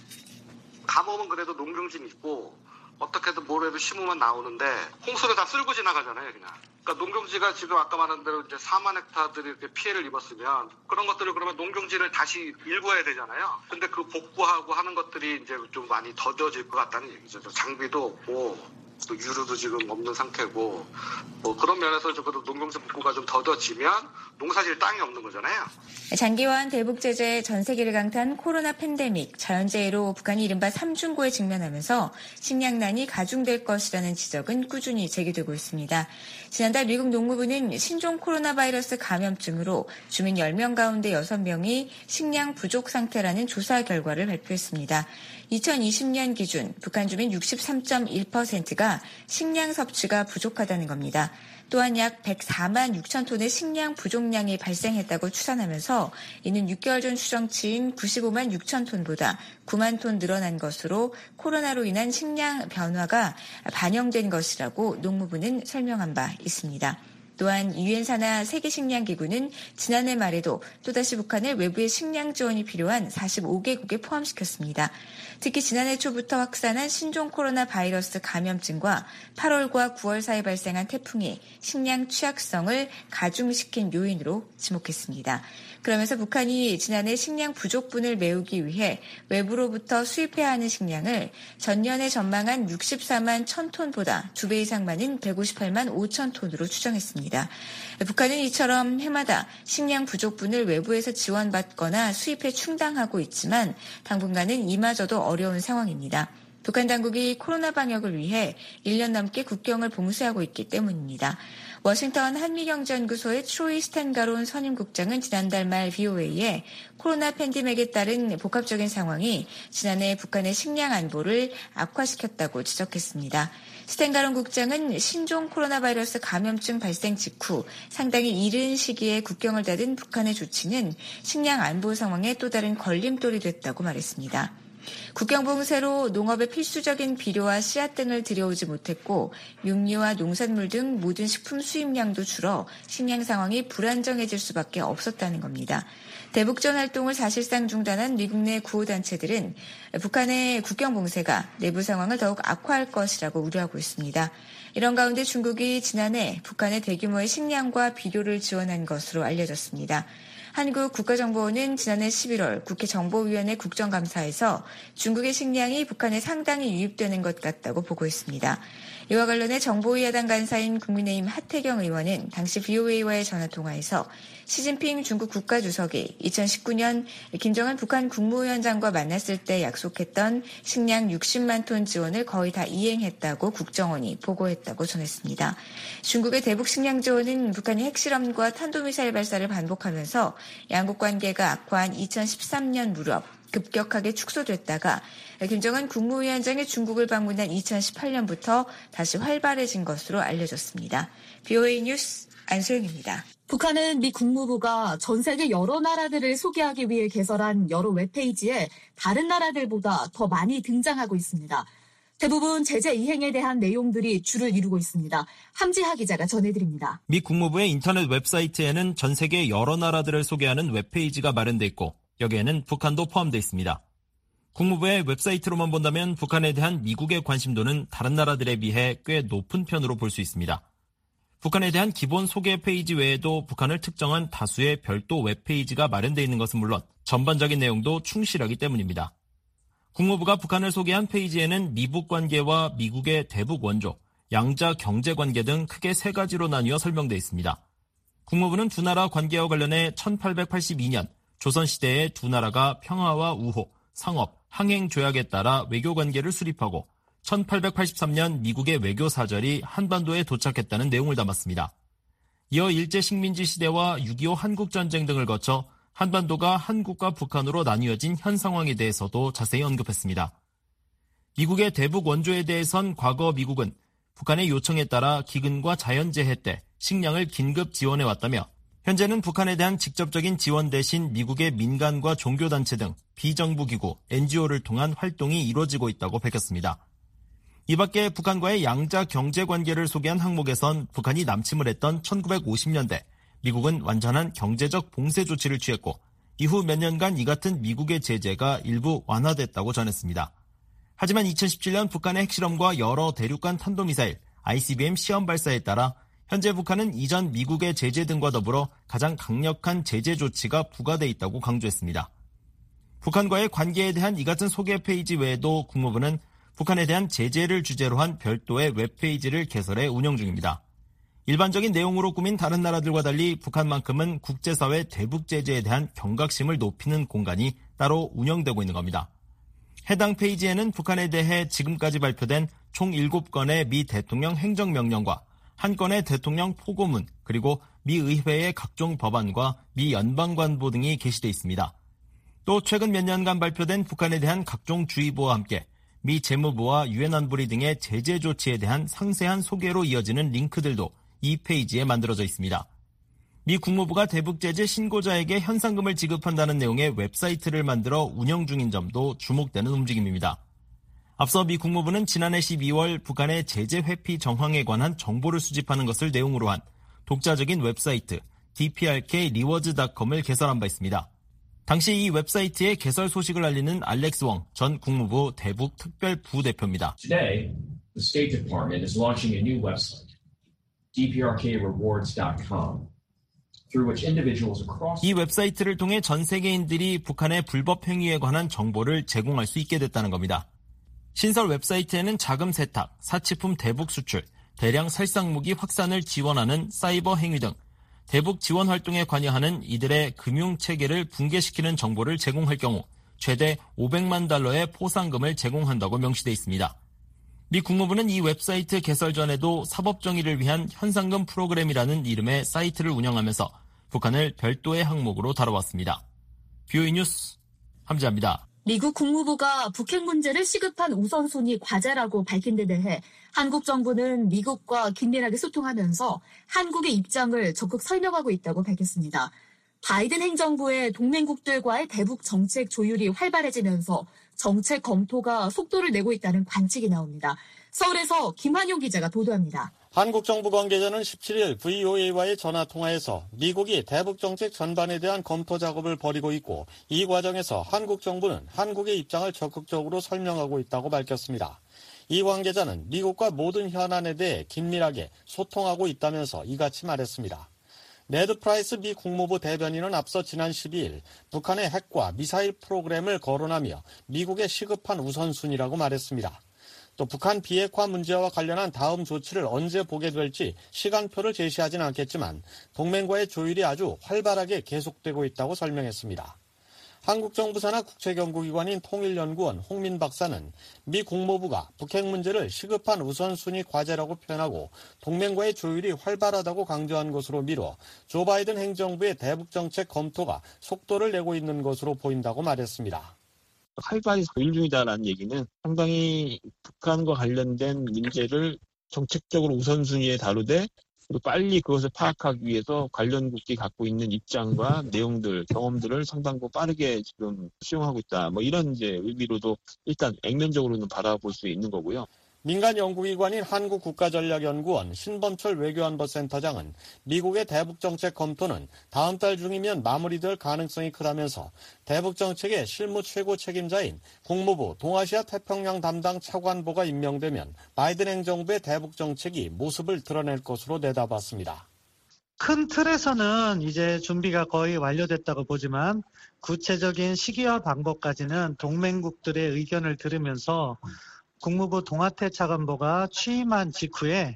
가뭄은 그래도 농경지는 있고 어떻게든 뭐라도 심으면 나오는데 홍수를 다 쓸고 지나가잖아요, 그냥. 그러니까 농경지가 지금 아까 말한 대로 이제 사만 헥타들이 이렇게 피해를 입었으면 그런 것들을 그러면 농경지를 다시 일궈야 되잖아요. 근데 그 복구하고 하는 것들이 이제 좀 많이 더뎌질 것 같다는 얘기죠. 장비도 없고 또 유류도 지금 없는 상태고 뭐 그런 면에서 적어도 농경지 복구가 좀 더뎌지면 농사질 땅이 없는 거잖아요. 장기화한 대북 제재, 전 세계를 강타한 코로나 팬데믹, 자연재해로 북한이 이른바 삼중고에 직면하면서 식량난이 가중될 것이라는 지적은 꾸준히 제기되고 있습니다. 지난달 미국 농무부는 신종 코로나 바이러스 감염증으로 주민 열 명 가운데 여섯 명이 식량 부족 상태라는 조사 결과를 발표했습니다. 이천이십 년 기준 북한 주민 육십삼 점 일 퍼센트가 식량 섭취가 부족하다는 겁니다. 또한 약 백사만 육천 톤의 식량 부족량이 발생했다고 추산하면서 이는 육 개월 전 추정치인 구십오만 육천 톤보다 구만 톤 늘어난 것으로 코로나로 인한 식량 변화가 반영된 것이라고 농무부는 설명한 바 있습니다. 또한 유엔 산하 세계식량기구는 지난해 말에도 또다시 북한을 외부의 식량 지원이 필요한 사십오 개국에 포함시켰습니다. 특히 지난해 초부터 확산한 신종 코로나 바이러스 감염증과 팔월과 구월 사이에 발생한 태풍이 식량 취약성을 가중시킨 요인으로 지목했습니다. 그러면서 북한이 지난해 식량 부족분을 메우기 위해 외부로부터 수입해야 하는 식량을 전년에 전망한 육십사만 천 톤보다 두 배 이상 많은 백오십팔만 오천 톤으로 추정했습니다. 북한은 이처럼 해마다 식량 부족분을 외부에서 지원받거나 수입에 충당하고 있지만 당분간은 이마저도 어려운 상황입니다. 북한 당국이 코로나 방역을 위해 일 년 넘게 국경을 봉쇄하고 있기 때문입니다. 워싱턴 한미경제연구소의 트로이 스탠가론 선임국장은 지난달 말 브이오에이에 코로나 팬데믹에 따른 복합적인 상황이 지난해 북한의 식량 안보를 악화시켰다고 지적했습니다. 스탠가론 국장은 신종 코로나 바이러스 감염증 발생 직후 상당히 이른 시기에 국경을 닫은 북한의 조치는 식량 안보 상황에 또 다른 걸림돌이 됐다고 말했습니다. 국경 봉쇄로 농업의 필수적인 비료와 씨앗 등을 들여오지 못했고 육류와 농산물 등 모든 식품 수입량도 줄어 식량 상황이 불안정해질 수밖에 없었다는 겁니다. 대북전 활동을 사실상 중단한 미국 내 구호단체들은 북한의 국경 봉쇄가 내부 상황을 더욱 악화할 것이라고 우려하고 있습니다. 이런 가운데 중국이 지난해 북한에 대규모의 식량과 비료를 지원한 것으로 알려졌습니다. 한국국가정보원은 지난해 십일월 국회 정보위원회 국정감사에서 중국의 식량이 북한에 상당히 유입되는 것 같다고 보고했습니다. 이와 관련해 정보위 야당 간사인 국민의힘 하태경 의원은 당시 브이오에이와의 전화통화에서 시진핑 중국 국가주석이 이천십구 년 김정은 북한 국무위원장과 만났을 때 약속했던 식량 육십만 톤 지원을 거의 다 이행했다고 국정원이 보고했다고 전했습니다. 중국의 대북 식량 지원은 북한이 핵실험과 탄도미사일 발사를 반복하면서 양국 관계가 악화한 이천십삼 년 무렵 급격하게 축소됐다가 김정은 국무위원장이 중국을 방문한 이천십팔 년부터 다시 활발해진 것으로 알려졌습니다. 브이오에이 뉴스 안소영입니다. 북한은 미 국무부가 전 세계 여러 나라들을 소개하기 위해 개설한 여러 웹페이지에 다른 나라들보다 더 많이 등장하고 있습니다. 대부분 제재 이행에 대한 내용들이 주를 이루고 있습니다. 함지하 기자가 전해드립니다. 미 국무부의 인터넷 웹사이트에는 전 세계 여러 나라들을 소개하는 웹페이지가 마련돼 있고 여기에는 북한도 포함되어 있습니다. 국무부의 웹사이트로만 본다면 북한에 대한 미국의 관심도는 다른 나라들에 비해 꽤 높은 편으로 볼 수 있습니다. 북한에 대한 기본 소개 페이지 외에도 북한을 특정한 다수의 별도 웹페이지가 마련되어 있는 것은 물론 전반적인 내용도 충실하기 때문입니다. 국무부가 북한을 소개한 페이지에는 미북 관계와 미국의 대북 원조, 양자 경제 관계 등 크게 세 가지로 나뉘어 설명되어 있습니다. 국무부는 두 나라 관계와 관련해 천팔백팔십이 년 조선시대에 두 나라가 평화와 우호, 상업, 항행 조약에 따라 외교 관계를 수립하고 천팔백팔십삼 년 미국의 외교 사절이 한반도에 도착했다는 내용을 담았습니다. 이어 일제식민지 시대와 육이오 한국전쟁 등을 거쳐 한반도가 한국과 북한으로 나뉘어진 현 상황에 대해서도 자세히 언급했습니다. 미국의 대북 원조에 대해선 과거 미국은 북한의 요청에 따라 기근과 자연재해 때 식량을 긴급 지원해왔다며 현재는 북한에 대한 직접적인 지원 대신 미국의 민간과 종교단체 등 비정부기구, 엔지오를 통한 활동이 이루어지고 있다고 밝혔습니다. 이 밖에 북한과의 양자 경제관계를 소개한 항목에선 북한이 남침을 했던 천구백오십 년대 미국은 완전한 경제적 봉쇄 조치를 취했고 이후 몇 년간 이 같은 미국의 제재가 일부 완화됐다고 전했습니다. 하지만 이천십칠 년 북한의 핵실험과 여러 대륙간 탄도미사일, 아이씨비엠 시험 발사에 따라 현재 북한은 이전 미국의 제재 등과 더불어 가장 강력한 제재 조치가 부과돼 있다고 강조했습니다. 북한과의 관계에 대한 이 같은 소개 페이지 외에도 국무부는 북한에 대한 제재를 주제로 한 별도의 웹페이지를 개설해 운영 중입니다. 일반적인 내용으로 꾸민 다른 나라들과 달리 북한만큼은 국제사회 대북 제재에 대한 경각심을 높이는 공간이 따로 운영되고 있는 겁니다. 해당 페이지에는 북한에 대해 지금까지 발표된 총 일곱 건의 미 대통령 행정명령과 한 건의 대통령 포고문, 그리고 미 의회의 각종 법안과 미 연방관보 등이 게시돼 있습니다. 또 최근 몇 년간 발표된 북한에 대한 각종 주의보와 함께 미 재무부와 유엔 안보리 등의 제재 조치에 대한 상세한 소개로 이어지는 링크들도 이 페이지에 만들어져 있습니다. 미 국무부가 대북 제재 신고자에게 현상금을 지급한다는 내용의 웹사이트를 만들어 운영 중인 점도 주목되는 움직임입니다. 앞서 미 국무부는 지난해 십이월 북한의 제재 회피 정황에 관한 정보를 수집하는 것을 내용으로 한 독자적인 웹사이트 디피알케이 리워즈 닷컴을 개설한 바 있습니다. 당시 이 웹사이트의 개설 소식을 알리는 알렉스 웡 전 국무부 대북 특별 부대표입니다. Today, the State Department is launching a new website, 디 피 알 케이 리워즈 닷 컴. 이 웹사이트를 통해 전 세계인들이 북한의 불법 행위에 관한 정보를 제공할 수 있게 됐다는 겁니다. 신설 웹사이트에는 자금 세탁, 사치품 대북 수출, 대량 살상무기 확산을 지원하는 사이버 행위 등 대북 지원 활동에 관여하는 이들의 금융체계를 붕괴시키는 정보를 제공할 경우 최대 오백만 달러의 포상금을 제공한다고 명시돼 있습니다. 미 국무부는 이 웹사이트 개설 전에도 사법정의를 위한 현상금 프로그램이라는 이름의 사이트를 운영하면서 북한을 별도의 항목으로 다뤄왔습니다. 브이오에이 뉴스 함지아입니다. 미국 국무부가 북핵 문제를 시급한 우선순위 과제라고 밝힌 데 대해 한국 정부는 미국과 긴밀하게 소통하면서 한국의 입장을 적극 설명하고 있다고 밝혔습니다. 바이든 행정부의 동맹국들과의 대북 정책 조율이 활발해지면서 정책 검토가 속도를 내고 있다는 관측이 나옵니다. 서울에서 김한용 기자가 보도합니다. 한국 정부 관계자는 십칠 일 브이오에이와의 전화통화에서 미국이 대북 정책 전반에 대한 검토 작업을 벌이고 있고 이 과정에서 한국 정부는 한국의 입장을 적극적으로 설명하고 있다고 밝혔습니다. 이 관계자는 미국과 모든 현안에 대해 긴밀하게 소통하고 있다면서 이같이 말했습니다. 네드 프라이스 미 국무부 대변인은 앞서 지난 십이 일 북한의 핵과 미사일 프로그램을 거론하며 미국의 시급한 우선순위라고 말했습니다. 또 북한 비핵화 문제와 관련한 다음 조치를 언제 보게 될지 시간표를 제시하진 않겠지만 동맹과의 조율이 아주 활발하게 계속되고 있다고 설명했습니다. 한국 정부 산하 국책연구기관인 통일연구원 홍민 박사는 미 국무부가 북핵 문제를 시급한 우선순위 과제라고 표현하고 동맹과의 조율이 활발하다고 강조한 것으로 미뤄 조 바이든 행정부의 대북정책 검토가 속도를 내고 있는 것으로 보인다고 말했습니다. 활발히 조율 중이다라는 얘기는 상당히 북한과 관련된 문제를 정책적으로 우선순위에 다루되 그리고 빨리 그것을 파악하기 위해서 관련국이 갖고 있는 입장과 내용들, 경험들을 상당히 빠르게 지금 수용하고 있다. 뭐 이런 이제 의미로도 일단 액면적으로는 바라볼 수 있는 거고요. 민간 연구기관인 한국국가전략연구원 신범철 외교안보센터장은 미국의 대북정책 검토는 다음 달 중이면 마무리될 가능성이 크다면서 대북정책의 실무 최고 책임자인 국무부 동아시아 태평양 담당 차관보가 임명되면 바이든 행정부의 대북정책이 모습을 드러낼 것으로 내다봤습니다. 큰 틀에서는 이제 준비가 거의 완료됐다고 보지만 구체적인 시기와 방법까지는 동맹국들의 의견을 들으면서 국무부 동아태 차관보가 취임한 직후에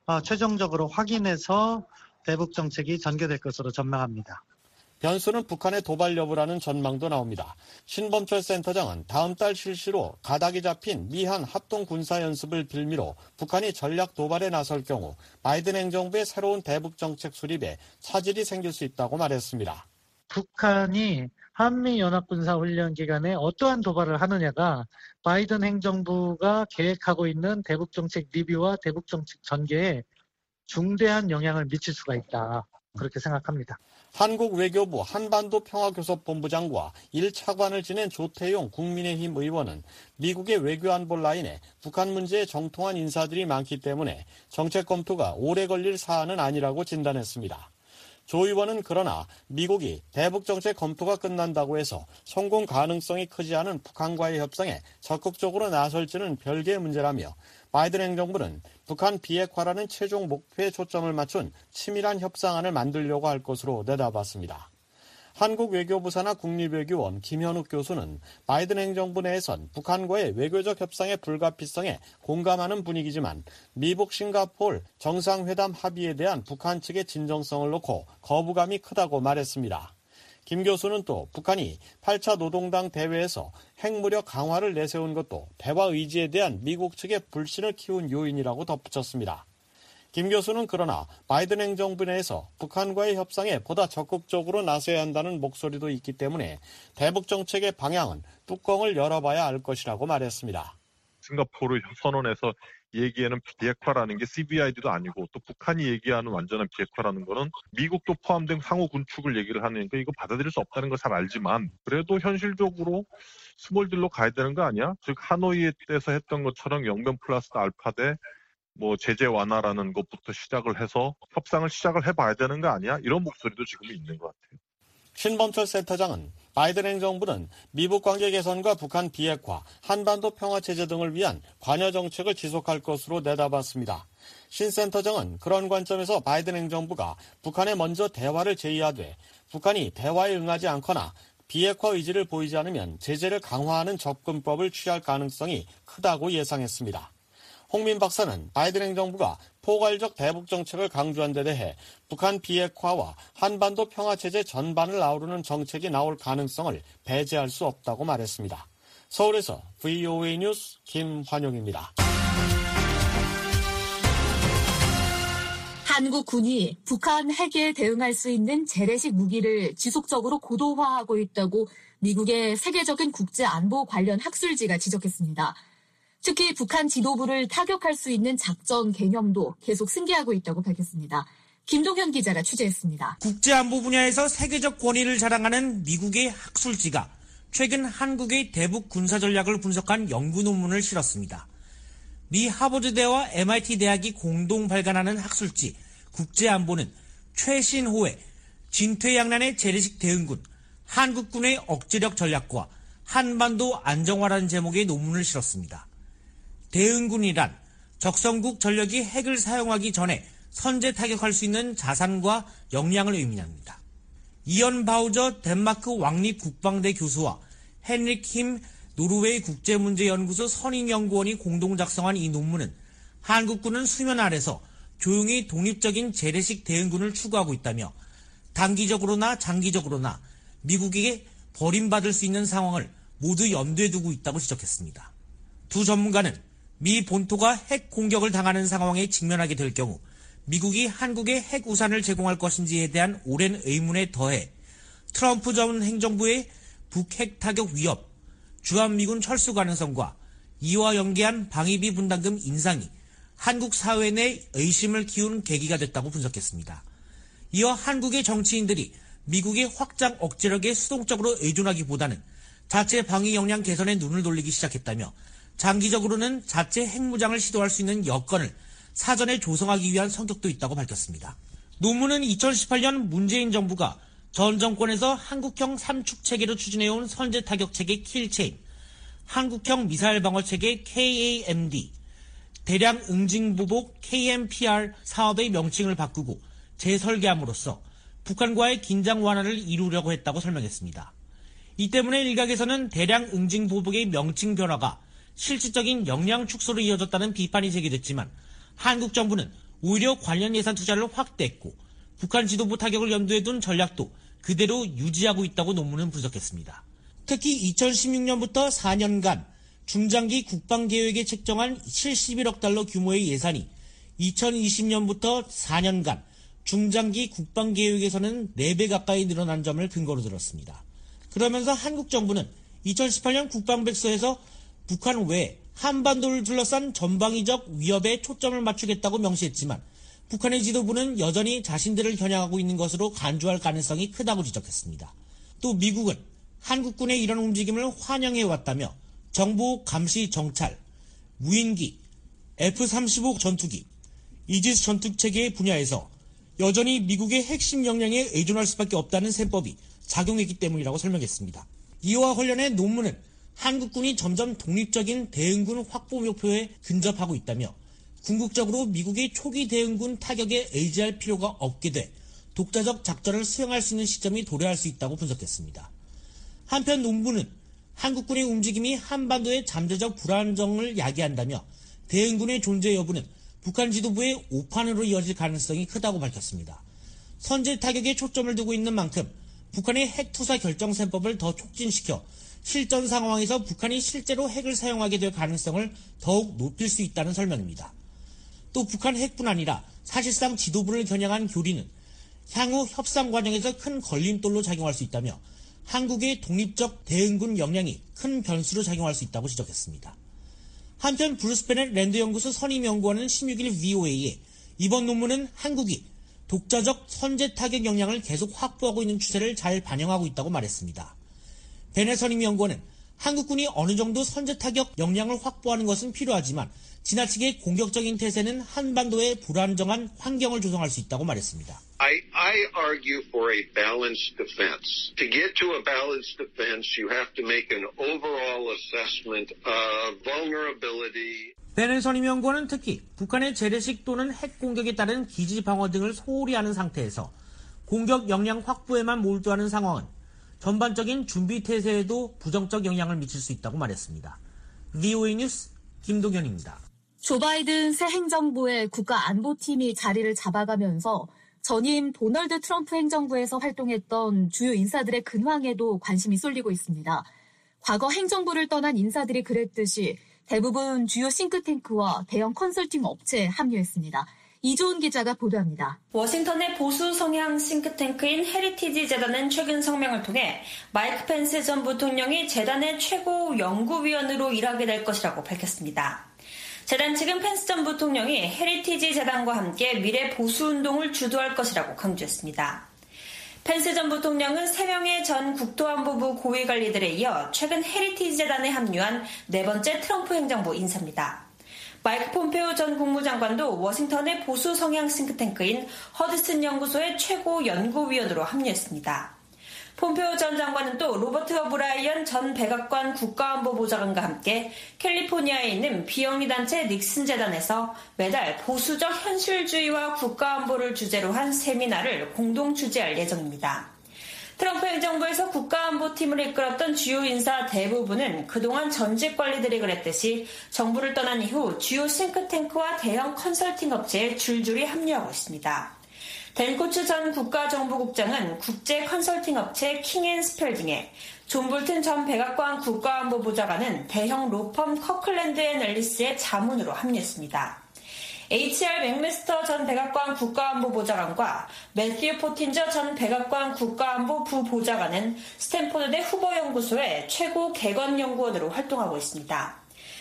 최종적으로 확인해서 대북 정책이 전개될 것으로 전망합니다. 변수는 북한의 도발 여부라는 전망도 나옵니다. 신범철 센터장은 다음 달 실시로 가닥이 잡힌 미한 합동 군사 연습을 빌미로 북한이 전략 도발에 나설 경우 바이든 행정부의 새로운 대북 정책 수립에 차질이 생길 수 있다고 말했습니다. 북한이 한미연합군사훈련 기간에 어떠한 도발을 하느냐가 바이든 행정부가 계획하고 있는 대북정책 리뷰와 대북정책 전개에 중대한 영향을 미칠 수가 있다. 그렇게 생각합니다. 한국 외교부 한반도 평화교섭본부장과 일 차관을 지낸 조태용 국민의힘 의원은 미국의 외교안보 라인에 북한 문제에 정통한 인사들이 많기 때문에 정책 검토가 오래 걸릴 사안은 아니라고 진단했습니다. 조 의원은 그러나 미국이 대북정책 검토가 끝난다고 해서 성공 가능성이 크지 않은 북한과의 협상에 적극적으로 나설지는 별개의 문제라며 바이든 행정부는 북한 비핵화라는 최종 목표에 초점을 맞춘 치밀한 협상안을 만들려고 할 것으로 내다봤습니다. 한국 외교부 산하 국립외교원 김현욱 교수는 바이든 행정부 내에선 북한과의 외교적 협상의 불가피성에 공감하는 분위기지만 미북 싱가포르 정상회담 합의에 대한 북한 측의 진정성을 놓고 거부감이 크다고 말했습니다. 김 교수는 또 북한이 팔 차 노동당 대회에서 핵무력 강화를 내세운 것도 대화 의지에 대한 미국 측의 불신을 키운 요인이라고 덧붙였습니다. 김 교수는 그러나 바이든 행정부 내에서 북한과의 협상에 보다 적극적으로 나서야 한다는 목소리도 있기 때문에 대북 정책의 방향은 뚜껑을 열어봐야 알 것이라고 말했습니다. 싱가포르 선언에서 얘기하는 비핵화라는 게 씨비아이디도 아니고 또 북한이 얘기하는 완전한 비핵화라는 거는 미국도 포함된 상호 군축을 얘기를 하니까 이거 받아들일 수 없다는 걸 잘 알지만 그래도 현실적으로 스몰딜로 가야 되는 거 아니야? 즉 하노이 때에서 했던 것처럼 영변 플러스 알파 대 뭐 제재 완화라는 것부터 시작을 해서 협상을 시작을 해봐야 되는 거 아니야? 이런 목소리도 지금 있는 것 같아요. 신범철 센터장은 바이든 행정부는 미북 관계 개선과 북한 비핵화, 한반도 평화체제 등을 위한 관여 정책을 지속할 것으로 내다봤습니다. 신 센터장은 그런 관점에서 바이든 행정부가 북한에 먼저 대화를 제의하되 북한이 대화에 응하지 않거나 비핵화 의지를 보이지 않으면 제재를 강화하는 접근법을 취할 가능성이 크다고 예상했습니다. 홍민 박사는 바이든 행정부가 포괄적 대북 정책을 강조한 데 대해 북한 비핵화와 한반도 평화체제 전반을 아우르는 정책이 나올 가능성을 배제할 수 없다고 말했습니다. 서울에서 브이오에이 뉴스 김환용입니다. 한국 군이 북한 핵에 대응할 수 있는 재래식 무기를 지속적으로 고도화하고 있다고 미국의 세계적인 국제 안보 관련 학술지가 지적했습니다. 특히 북한 지도부를 타격할 수 있는 작전 개념도 계속 승계하고 있다고 밝혔습니다. 김동현 기자가 취재했습니다. 국제안보 분야에서 세계적 권위를 자랑하는 미국의 학술지가 최근 한국의 대북 군사 전략을 분석한 연구 논문을 실었습니다. 미 하버드대와 엠아이티 대학이 공동 발간하는 학술지 국제안보는 최신호의 진퇴양난의 재래식 대응군, 한국군의 억제력 전략과 한반도 안정화라는 제목의 논문을 실었습니다. 대응군이란 적성국 전력이 핵을 사용하기 전에 선제 타격할 수 있는 자산과 역량을 의미합니다. 이언 바우저 덴마크 왕립 국방대 교수와 헨릭 힘 노르웨이 국제문제연구소 선임연구원이 공동 작성한 이 논문은 한국군은 수면 아래서 조용히 독립적인 재래식 대응군을 추구하고 있다며 단기적으로나 장기적으로나 미국에게 버림받을 수 있는 상황을 모두 염두에 두고 있다고 지적했습니다. 두 전문가는 미 본토가 핵 공격을 당하는 상황에 직면하게 될 경우 미국이 한국에 핵 우산을 제공할 것인지에 대한 오랜 의문에 더해 트럼프 전 행정부의 북핵 타격 위협, 주한미군 철수 가능성과 이와 연계한 방위비 분담금 인상이 한국 사회 내 의심을 키운 계기가 됐다고 분석했습니다. 이어 한국의 정치인들이 미국의 확장 억제력에 수동적으로 의존하기보다는 자체 방위 역량 개선에 눈을 돌리기 시작했다며 장기적으로는 자체 핵무장을 시도할 수 있는 여건을 사전에 조성하기 위한 성격도 있다고 밝혔습니다. 논문은 이천십팔 년 문재인 정부가 전 정권에서 한국형 삼축 체계로 추진해온 선제 타격 체계 킬체인, 한국형 미사일 방어 체계 케이에이엠디, 대량 응징보복 케이엠피알 사업의 명칭을 바꾸고 재설계함으로써 북한과의 긴장 완화를 이루려고 했다고 설명했습니다. 이 때문에 일각에서는 대량 응징보복의 명칭 변화가 실질적인 역량 축소로 이어졌다는 비판이 제기됐지만 한국 정부는 오히려 관련 예산 투자를 확대했고 북한 지도부 타격을 염두에 둔 전략도 그대로 유지하고 있다고 논문은 분석했습니다. 특히 이천십육 년부터 사 년간 중장기 국방계획에 책정한 칠십일억 달러 규모의 예산이 이천이십 년부터 사 년간 중장기 국방계획에서는 네 배 가까이 늘어난 점을 근거로 들었습니다. 그러면서 한국 정부는 이천십팔 년 국방백서에서 북한 외 한반도를 둘러싼 전방위적 위협에 초점을 맞추겠다고 명시했지만 북한의 지도부는 여전히 자신들을 겨냥하고 있는 것으로 간주할 가능성이 크다고 지적했습니다. 또 미국은 한국군의 이런 움직임을 환영해왔다며 정보 감시 정찰, 무인기, 에프 삼십오 전투기, 이지스 전투체계 분야에서 여전히 미국의 핵심 역량에 의존할 수밖에 없다는 셈법이 작용했기 때문이라고 설명했습니다. 이와 관련해 논문은 한국군이 점점 독립적인 대응군 확보 목표에 근접하고 있다며 궁극적으로 미국의 초기 대응군 타격에 의지할 필요가 없게 돼 독자적 작전을 수행할 수 있는 시점이 도래할 수 있다고 분석했습니다. 한편 논문은 한국군의 움직임이 한반도의 잠재적 불안정을 야기한다며 대응군의 존재 여부는 북한 지도부의 오판으로 이어질 가능성이 크다고 밝혔습니다. 선제 타격에 초점을 두고 있는 만큼 북한의 핵투사 결정 셈법을 더 촉진시켜 실전 상황에서 북한이 실제로 핵을 사용하게 될 가능성을 더욱 높일 수 있다는 설명입니다. 또 북한 핵뿐 아니라 사실상 지도부를 겨냥한 교리는 향후 협상 과정에서 큰 걸림돌로 작용할 수 있다며 한국의 독립적 대응군 역량이 큰 변수로 작용할 수 있다고 지적했습니다. 한편 브루스 베넷 랜드 연구소 선임 연구원은 십육 일 브이오에이에 이번 논문은 한국이 독자적 선제 타격 역량을 계속 확보하고 있는 추세를 잘 반영하고 있다고 말했습니다. 베넷 선임 연구원은 한국군이 어느 정도 선제 타격 역량을 확보하는 것은 필요하지만 지나치게 공격적인 태세는 한반도에 불안정한 환경을 조성할 수 있다고 말했습니다. I, I argue for a balanced defense. To get to a balanced defense, you have to make an overall assessment of vulnerability. 베넷 선임 연구원은 특히 북한의 재래식 또는 핵 공격에 따른 기지 방어 등을 소홀히 하는 상태에서 공격 역량 확보에만 몰두하는 상황은 전반적인 준비 태세에도 부정적 영향을 미칠 수 있다고 말했습니다. 브이오에이 뉴스 김동현입니다. 조 바이든 새 행정부의 국가안보팀이 자리를 잡아가면서 전임 도널드 트럼프 행정부에서 활동했던 주요 인사들의 근황에도 관심이 쏠리고 있습니다. 과거 행정부를 떠난 인사들이 그랬듯이 대부분 주요 싱크탱크와 대형 컨설팅 업체에 합류했습니다. 이조은 기자가 보도합니다. 워싱턴의 보수 성향 싱크탱크인 헤리티지 재단은 최근 성명을 통해 마이크 펜스 전 부통령이 재단의 최고 연구위원으로 일하게 될 것이라고 밝혔습니다. 재단 측은 펜스 전 부통령이 헤리티지 재단과 함께 미래 보수운동을 주도할 것이라고 강조했습니다. 펜스 전 부통령은 세 명의 전 국토안보부 고위관리들에 이어 최근 헤리티지 재단에 합류한 네 번째 트럼프 행정부 인사입니다. 마이크 폼페오 전 국무장관도 워싱턴의 보수 성향 싱크탱크인 허드슨 연구소의 최고 연구위원으로 합류했습니다. 폼페오 전 장관은 또 로버트 어브라이언 전 백악관 국가안보보좌관과 함께 캘리포니아에 있는 비영리 단체 닉슨 재단에서 매달 보수적 현실주의와 국가안보를 주제로 한 세미나를 공동 주재할 예정입니다. 트럼프 행정부에서 국가안보팀을 이끌었던 주요 인사 대부분은 그동안 전직 관리들이 그랬듯이 정부를 떠난 이후 주요 싱크탱크와 대형 컨설팅 업체에 줄줄이 합류하고 있습니다. 댄 코츠 전 국가정보국장은 국제 컨설팅 업체 킹앤스펠딩에, 존 볼튼 전 백악관 국가안보보좌관은 대형 로펌 커클랜드 앤 앨리스의 자문으로 합류했습니다. 에이치알 맥메스터 전 백악관 국가안보보좌관과 매튜 포틴저 전 백악관 국가안보 부보좌관은 스탠포드대 후보연구소의 최고 개관연구원으로 활동하고 있습니다.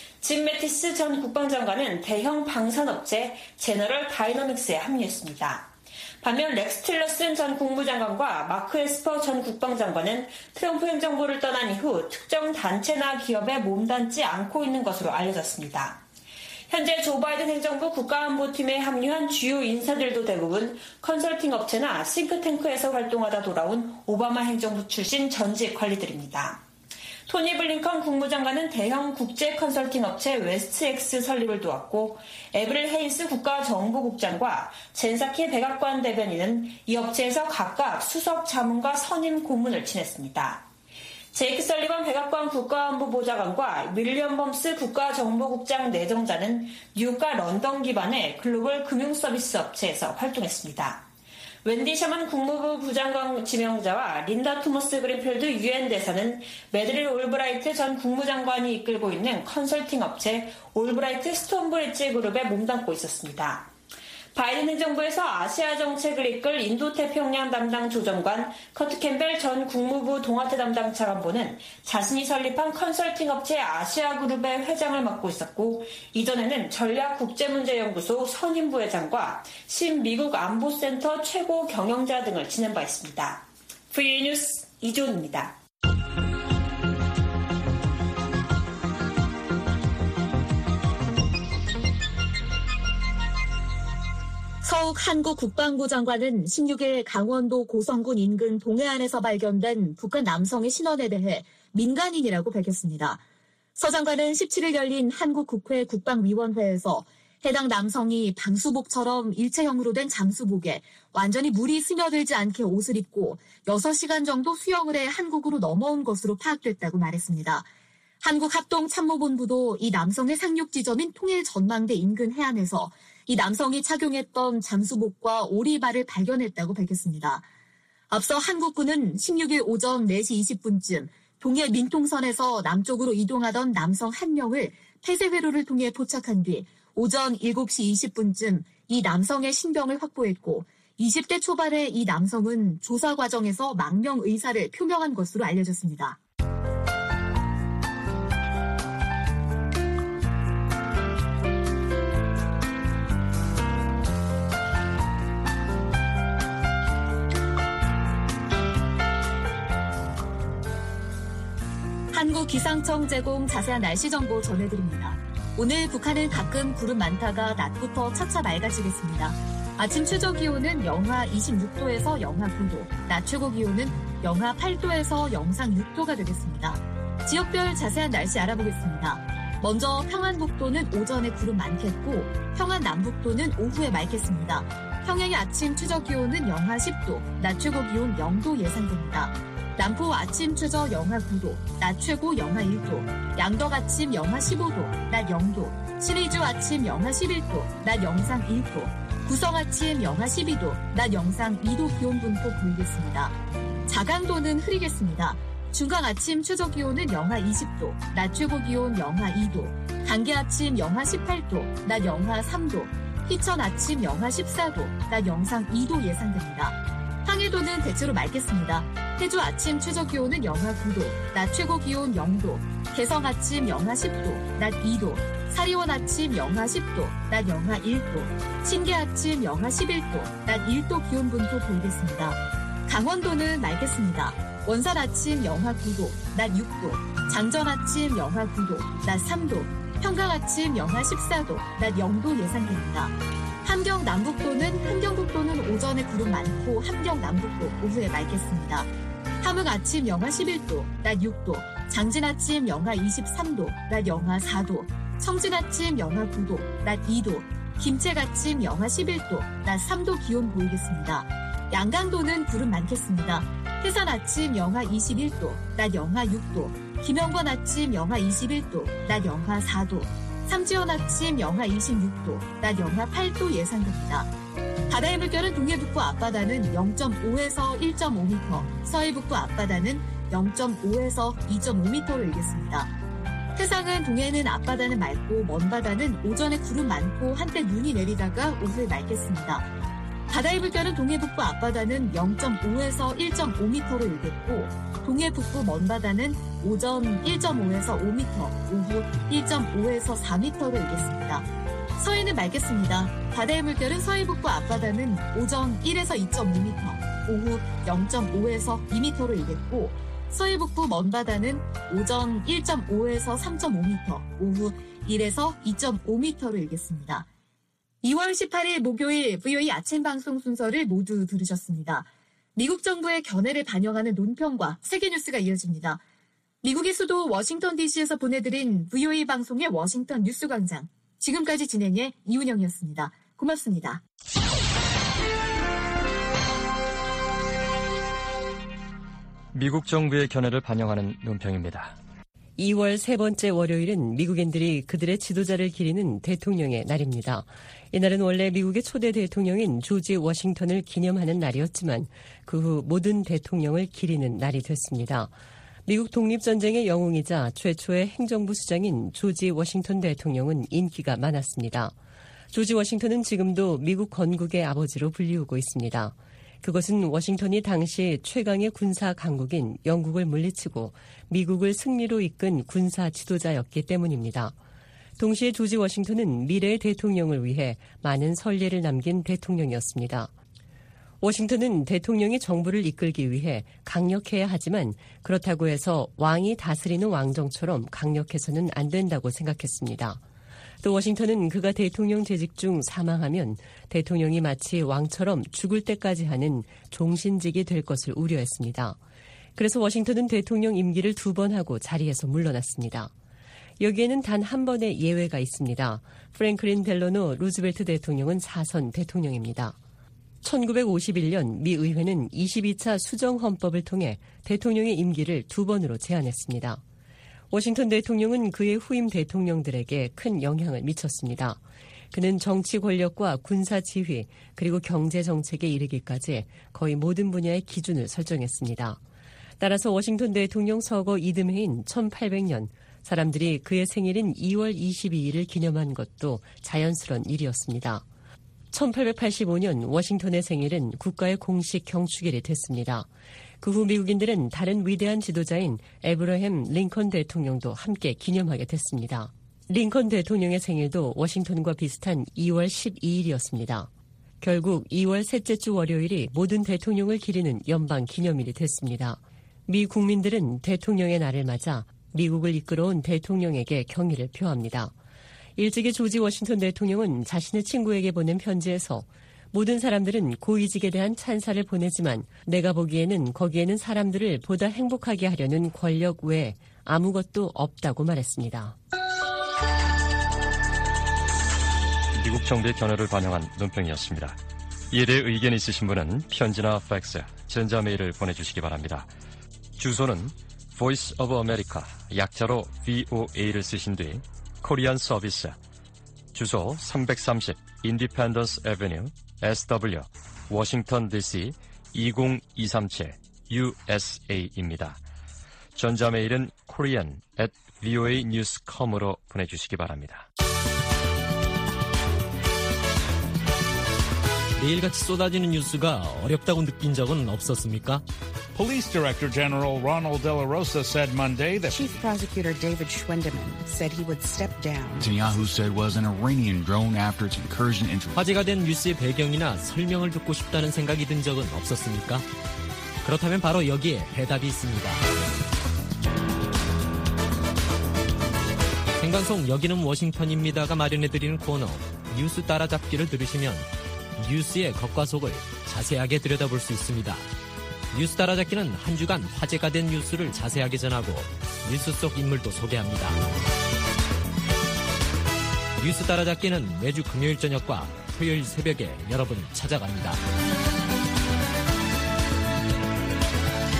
짐 매티스 전 국방장관은 대형 방산업체 제너럴 다이너믹스에 합류했습니다. 반면 렉스 틸러슨 전 국무장관과 마크 에스퍼 전 국방장관은 트럼프 행정부를 떠난 이후 특정 단체나 기업에 몸담지 않고 있는 것으로 알려졌습니다. 현재 조 바이든 행정부 국가안보팀에 합류한 주요 인사들도 대부분 컨설팅 업체나 싱크탱크에서 활동하다 돌아온 오바마 행정부 출신 전직 관리들입니다. 토니 블링컨 국무장관은 대형 국제 컨설팅 업체 웨스트엑스 설립을 도왔고, 에브릴 헤인스 국가정보국장과 젠사키 백악관 대변인은 이 업체에서 각각 수석 자문과 선임 고문을 지냈습니다. 제이크 설리번 백악관 국가안보보좌관과 윌리엄 범스 국가정보국장 내정자는 뉴욕과 런던 기반의 글로벌 금융서비스 업체에서 활동했습니다. 웬디 샤먼 국무부 부장관 지명자와 린다 토머스 그린필드 유엔 대사는 매드릴 올브라이트 전 국무장관이 이끌고 있는 컨설팅 업체 올브라이트 스톤브리지 그룹에 몸담고 있었습니다. 바이든 행정부에서 아시아 정책을 이끌 인도태평양 담당 조정관 커트 캠벨 전 국무부 동아태 담당 차관보는 자신이 설립한 컨설팅 업체 아시아그룹의 회장을 맡고 있었고, 이전에는 전략국제문제연구소 선임부회장과 신미국 안보센터 최고 경영자 등을 지낸 바 있습니다. 브이오에이 뉴스 이조은입니다. 서욱 한국 국방부 장관은 십육 일 강원도 고성군 인근 동해안에서 발견된 북한 남성의 신원에 대해 민간인이라고 밝혔습니다. 서 장관은 십칠 일 열린 한국국회 국방위원회에서 해당 남성이 방수복처럼 일체형으로 된 잠수복에 완전히 물이 스며들지 않게 옷을 입고 여섯 시간 정도 수영을 해 한국으로 넘어온 것으로 파악됐다고 말했습니다. 한국합동참모본부도 이 남성의 상륙 지점인 통일전망대 인근 해안에서 이 남성이 착용했던 잠수복과 오리발을 발견했다고 밝혔습니다. 앞서 한국군은 십육 일 오전 네 시 이십 분쯤 동해 민통선에서 남쪽으로 이동하던 남성 한 명을 폐쇄회로를 통해 포착한 뒤 오전 일곱 시 이십 분쯤 이 남성의 신병을 확보했고, 이십 대 초반의 이 남성은 조사 과정에서 망명 의사를 표명한 것으로 알려졌습니다. 한국기상청 제공 자세한 날씨 정보 전해드립니다. 오늘 북한은 가끔 구름 많다가 낮부터 차차 맑아지겠습니다. 아침 최저 기온은 영하 이십육 도에서 영하 구 도, 낮 최고 기온은 영하 팔 도에서 영상 육 도가 되겠습니다. 지역별 자세한 날씨 알아보겠습니다. 먼저 평안북도는 오전에 구름 많겠고, 평안남북도는 오후에 맑겠습니다. 평양의 아침 최저 기온은 영하 십 도, 낮 최고 기온 영 도 예상됩니다. 남포 아침 최저 영하 구 도, 낮 최고 영하 일 도, 양덕 아침 영하 십오 도, 낮 영 도, 신의주 아침 영하 십일 도, 낮 영상 일 도, 구성 아침 영하 십이 도, 낮 영상 이 도 기온 분포 보이겠습니다. 자강도는 흐리겠습니다. 중강 아침 최저 기온은 영하 이십 도, 낮 최고 기온 영하 이 도, 강계 아침 영하 십팔 도, 낮 영하 삼 도, 희천 아침 영하 십사 도, 낮 영상 이 도 예상됩니다. 황해도는 대체로 맑겠습니다. 해주 아침 최저 기온은 영하 구 도, 낮 최고 기온 영 도, 개성 아침 영하 십 도, 낮 이 도, 사리원 아침 영하 십 도, 낮 영하 일 도, 신계 아침 영하 십일 도, 낮 일 도 기온 분포 보이겠습니다. 강원도는 맑겠습니다. 원산 아침 영하 구 도, 낮 육 도, 장전 아침 영하 구 도, 낮 삼 도, 평강 아침 영하 십사 도, 낮 영 도 예상됩니다. 함경 남북도는 함경북도는 오전에 구름 많고 함경 남북도 오후에 맑겠습니다. 함흥 아침 영하 십일 도, 낮 육 도, 장진 아침 영하 이십삼 도, 낮 영하 사 도, 청진 아침 영하 구 도, 낮 이 도, 김책 아침 영하 십일 도, 낮 삼 도 기온 보이겠습니다. 양강도는 구름 많겠습니다. 해산 아침 영하 이십일 도, 낮 영하 육 도, 김영권 아침 영하 이십일 도, 낮 영하 사 도, 삼지연 아침 영하 이십육 도, 낮 영하 팔 도 예상됩니다. 바다의 물결은 동해북부 앞바다는 영 점 오에서 일 점 오 미터, 서해북부 앞바다는 영 점 오에서 이 점 오 미터로 일겠습니다. 해상은 동해는 앞바다는 맑고 먼바다는 오전에 구름 많고 한때 눈이 내리다가 오후에 맑겠습니다. 바다의 물결은 동해북부 앞바다는 영 점 오에서 일 점 오 미터로 일겠고 동해북부 먼바다는 오전 일 점 오에서 오 미터, 오후 일 점 오에서 사 미터로 일겠습니다. 서해는 맑겠습니다. 바다의 물결은 서해북부 앞바다는 오전 일에서 이 점 오 미터, 오후 영 점 오에서 이 미터로 일겠고 서해북부 먼바다는 오전 일 점 오에서 삼 점 오 미터, 오후 일에서 이 점 오 미터로 일겠습니다. 이월 십팔일 목요일 브이오에이 아침 방송 순서를 모두 들으셨습니다. 미국 정부의 견해를 반영하는 논평과 세계 뉴스가 이어집니다. 미국의 수도 워싱턴 디씨에서 보내드린 브이오에이 방송의 워싱턴 뉴스광장. 지금까지 진행해 이운영이었습니다. 고맙습니다. 미국 정부의 견해를 반영하는 논평입니다. 이월 세 번째 월요일은 미국인들이 그들의 지도자를 기리는 대통령의 날입니다. 이날은 원래 미국의 초대 대통령인 조지 워싱턴을 기념하는 날이었지만 그 후 모든 대통령을 기리는 날이 됐습니다. 미국 독립전쟁의 영웅이자 최초의 행정부 수장인 조지 워싱턴 대통령은 인기가 많았습니다. 조지 워싱턴은 지금도 미국 건국의 아버지로 불리우고 있습니다. 그것은 워싱턴이 당시 최강의 군사 강국인 영국을 물리치고 미국을 승리로 이끈 군사 지도자였기 때문입니다. 동시에 조지 워싱턴은 미래의 대통령을 위해 많은 선례를 남긴 대통령이었습니다. 워싱턴은 대통령이 정부를 이끌기 위해 강력해야 하지만 그렇다고 해서 왕이 다스리는 왕정처럼 강력해서는 안 된다고 생각했습니다. 또 워싱턴은 그가 대통령 재직 중 사망하면 대통령이 마치 왕처럼 죽을 때까지 하는 종신직이 될 것을 우려했습니다. 그래서 워싱턴은 대통령 임기를 두 번 하고 자리에서 물러났습니다. 여기에는 단 한 번의 예외가 있습니다. 프랭클린 델러노 루즈벨트 대통령은 사선 대통령입니다. 천구백오십일 년 미 의회는 이십이 차 수정헌법을 통해 대통령의 임기를 두 번으로 제한했습니다. 워싱턴 대통령은 그의 후임 대통령들에게 큰 영향을 미쳤습니다. 그는 정치 권력과 군사 지휘 그리고 경제 정책에 이르기까지 거의 모든 분야의 기준을 설정했습니다. 따라서 워싱턴 대통령 서거 이듬해인 천팔백 년 사람들이 그의 생일인 이월 이십이일을 기념한 것도 자연스러운 일이었습니다. 천팔백팔십오 년 워싱턴의 생일은 국가의 공식 경축일이 됐습니다. 그 후 미국인들은 다른 위대한 지도자인 에브러햄 링컨 대통령도 함께 기념하게 됐습니다. 링컨 대통령의 생일도 워싱턴과 비슷한 이월 십이일이었습니다. 결국 이월 셋째 주 월요일이 모든 대통령을 기리는 연방 기념일이 됐습니다. 미 국민들은 대통령의 날을 맞아 미국을 이끌어온 대통령에게 경의를 표합니다. 일찍이 조지 워싱턴 대통령은 자신의 친구에게 보낸 편지에서 모든 사람들은 고위직에 대한 찬사를 보내지만 내가 보기에는 거기에는 사람들을 보다 행복하게 하려는 권력 외에 아무것도 없다고 말했습니다. 미국 정부의 견해를 반영한 논평이었습니다. 이에 대해 의견이 있으신 분은 편지나 팩스, 전자메일을 보내주시기 바랍니다. 주소는 Voice of America, 약자로 브이오에이를 쓰신 뒤 코리안 서비스, 주소 삼백삼십 Independence Avenue, 에스더블유, 워싱턴 디씨 이공이삼칠 유에스에이입니다. 전자메일은 korean at voa news dot com으로 보내주시기 바랍니다. 매일같이 쏟아지는 뉴스가 어렵다고 느낀 적은 없었습니까? Police Director General Ronald De La Rosa said Monday that Chief Prosecutor David Schwendeman said he would step down. Netanyahu said was an Iranian drone after its incursion into. 화제가 된 뉴스의 배경이나 설명을 듣고 싶다는 생각이 든 적은 없었습니까? 그렇다면 바로 여기에 대답이 있습니다. 생방송 여기는 워싱턴입니다가 마련해드리는 코너 뉴스 따라잡기를 들으시면 뉴스의 겉과 속을 자세하게 들여다볼 수 있습니다. 뉴스 따라잡기는 한 주간 화제가 된 뉴스를 자세하게 전하고 뉴스 속 인물도 소개합니다. 뉴스 따라잡기는 매주 금요일 저녁과 토요일 새벽에 여러분을 찾아갑니다.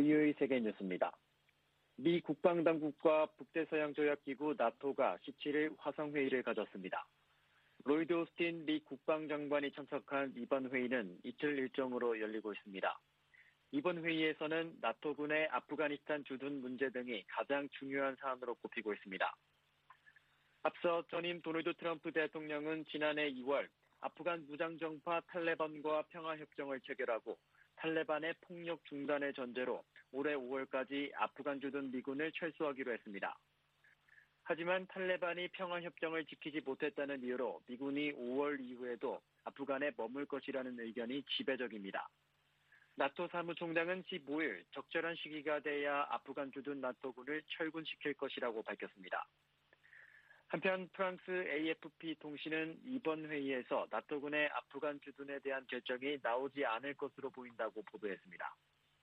브이오에이 세계 뉴스입니다. 미 국방당국과 북대서양조약기구 나토가 십칠일 화상회의를 가졌습니다. 로이드 오스틴 미 국방장관이 참석한 이번 회의는 이틀 일정으로 열리고 있습니다. 이번 회의에서는 나토군의 아프가니스탄 주둔 문제 등이 가장 중요한 사안으로 꼽히고 있습니다. 앞서 전임 도널드 트럼프 대통령은 지난해 이월 아프간 무장정파 탈레반과 평화협정을 체결하고 탈레반의 폭력 중단을 전제로 올해 오월까지 아프간 주둔 미군을 철수하기로 했습니다. 하지만 탈레반이 평화협정을 지키지 못했다는 이유로 미군이 오월 이후에도 아프간에 머물 것이라는 의견이 지배적입니다. 나토 사무총장은 십오일 적절한 시기가 돼야 아프간 주둔 나토군을 철군시킬 것이라고 밝혔습니다. 한편 프랑스 에이에프피 통신은 이번 회의에서 나토군의 아프간 주둔에 대한 결정이 나오지 않을 것으로 보인다고 보도했습니다.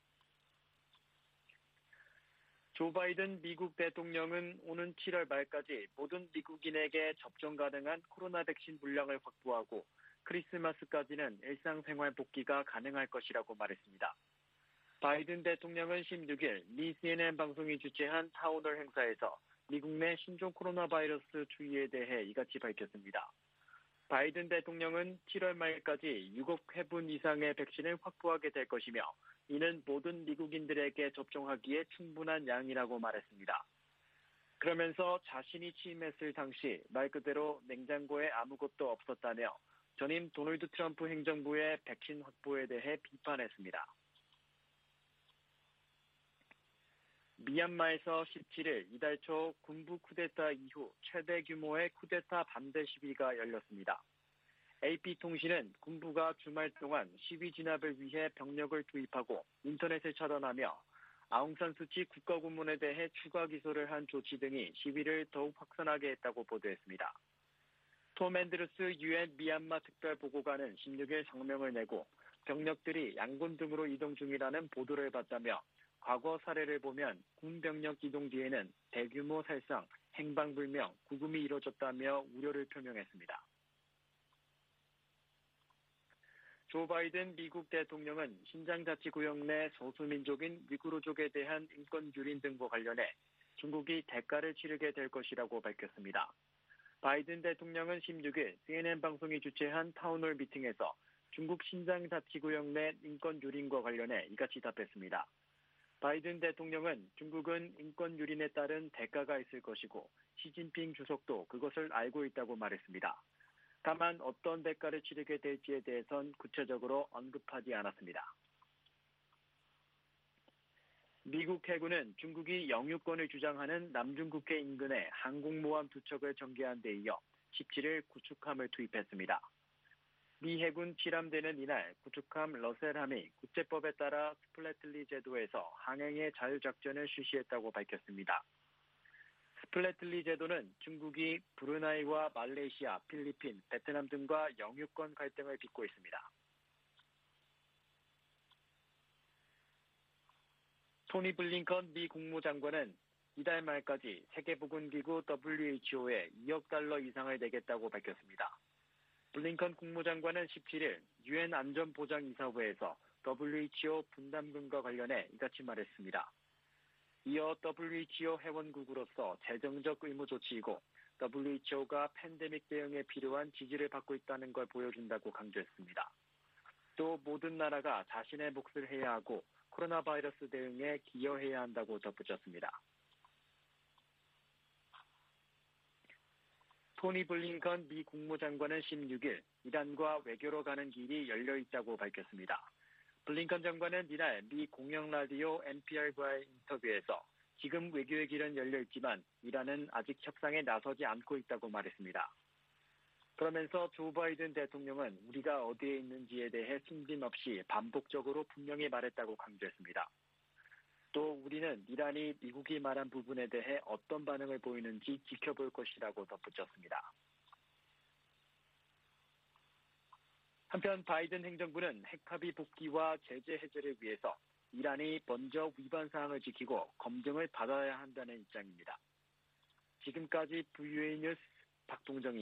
조 바이든 미국 대통령은 오는 칠월 말까지 모든 미국인에게 접종 가능한 코로나 백신 물량을 확보하고 크리스마스까지는 일상생활 복귀가 가능할 것이라고 말했습니다. 바이든 대통령은 십육일 미 씨엔엔 방송이 주최한 타운홀 행사에서 미국 내 신종 코로나 바이러스 추이에 대해 이같이 밝혔습니다. 바이든 대통령은 칠월 말까지 육억 회분 이상의 백신을 확보하게 될 것이며 이는 모든 미국인들에게 접종하기에 충분한 양이라고 말했습니다. 그러면서 자신이 취임했을 당시 말 그대로 냉장고에 아무것도 없었다며 전임 도널드 트럼프 행정부의 백신 확보에 대해 비판했습니다. 미얀마에서 십칠일 이달 초 군부 쿠데타 이후 최대 규모의 쿠데타 반대 시위가 열렸습니다. 에이피통신은 군부가 주말 동안 시위 진압을 위해 병력을 투입하고 인터넷을 차단하며 아웅산 수치 국가고문에 대해 추가 기소를 한 조치 등이 시위를 더욱 확산하게 했다고 보도했습니다. 톰 앤드루스 유엔 미얀마 특별보고관은 십육일 성명을 내고 병력들이 양곤 등으로 이동 중이라는 보도를 봤다며 과거 사례를 보면 군 병력 이동 뒤에는 대규모 살상, 행방불명, 구금이 이뤄졌다며 우려를 표명했습니다. 조 바이든 미국 대통령은 신장자치구역 내 소수민족인 위구르족에 대한 인권 유린 등과 관련해 중국이 대가를 치르게 될 것이라고 밝혔습니다. 바이든 대통령은 십육일 씨엔엔 방송이 주최한 타운홀 미팅에서 중국 신장자치구역 내 인권 유린과 관련해 이같이 답했습니다. 바이든 대통령은 중국은 인권 유린에 따른 대가가 있을 것이고 시진핑 주석도 그것을 알고 있다고 말했습니다. 다만 어떤 대가를 치르게 될지에 대해선 구체적으로 언급하지 않았습니다. 미국 해군은 중국이 영유권을 주장하는 남중국해 인근에 항공모함 두 척을 전개한 데 이어 십칠일 구축함을 투입했습니다. 미 해군 칠함대는 이날 구축함 러셀함이 국제법에 따라 스플래틀리 제도에서 항행의 자유작전을 실시했다고 밝혔습니다. 스플래틀리 제도는 중국이 브루나이와 말레이시아, 필리핀, 베트남 등과 영유권 갈등을 빚고 있습니다. 토니 블링컨 미 국무장관은 이달 말까지 세계보건기구 더블유에이치오에 이억 달러 이상을 내겠다고 밝혔습니다. 블링컨 국무장관은 십칠일 유엔 안전보장이사회에서 더블유에이치오 분담금과 관련해 이같이 말했습니다. 이어 더블유에이치오 회원국으로서 재정적 의무 조치이고 더블유에이치오가 팬데믹 대응에 필요한 지지를 받고 있다는 걸 보여준다고 강조했습니다. 또 모든 나라가 자신의 몫을 해야 하고 코로나 바이러스 대응에 기여해야 한다고 덧붙였습니다. 토니 블링컨 미 국무장관은 십육일 이란과 외교로 가는 길이 열려 있다고 밝혔습니다. 블링컨 장관은 이날 미 공영 라디오 엔피알과의 인터뷰에서 지금 외교의 길은 열려 있지만 이란은 아직 협상에 나서지 않고 있다고 말했습니다. 그러면서 조 바이든 대통령은 우리가 어디에 있는지에 대해 숨김 없이 반복적으로 분명히 말했다고 강조했습니다. 또 우리는 이란이 미국이 말한 부분에 대해 어떤 반응을 보이는지 지켜볼 것이라고 덧붙였습니다. 한편 바이든 행정부는 핵합의 복귀와 제재 해제를 위해서 이란이 먼저 위반 사항을 지키고 검증을 받아야 한다는 입장입니다. 지금까지 브이오에이 뉴스 박동정입니다.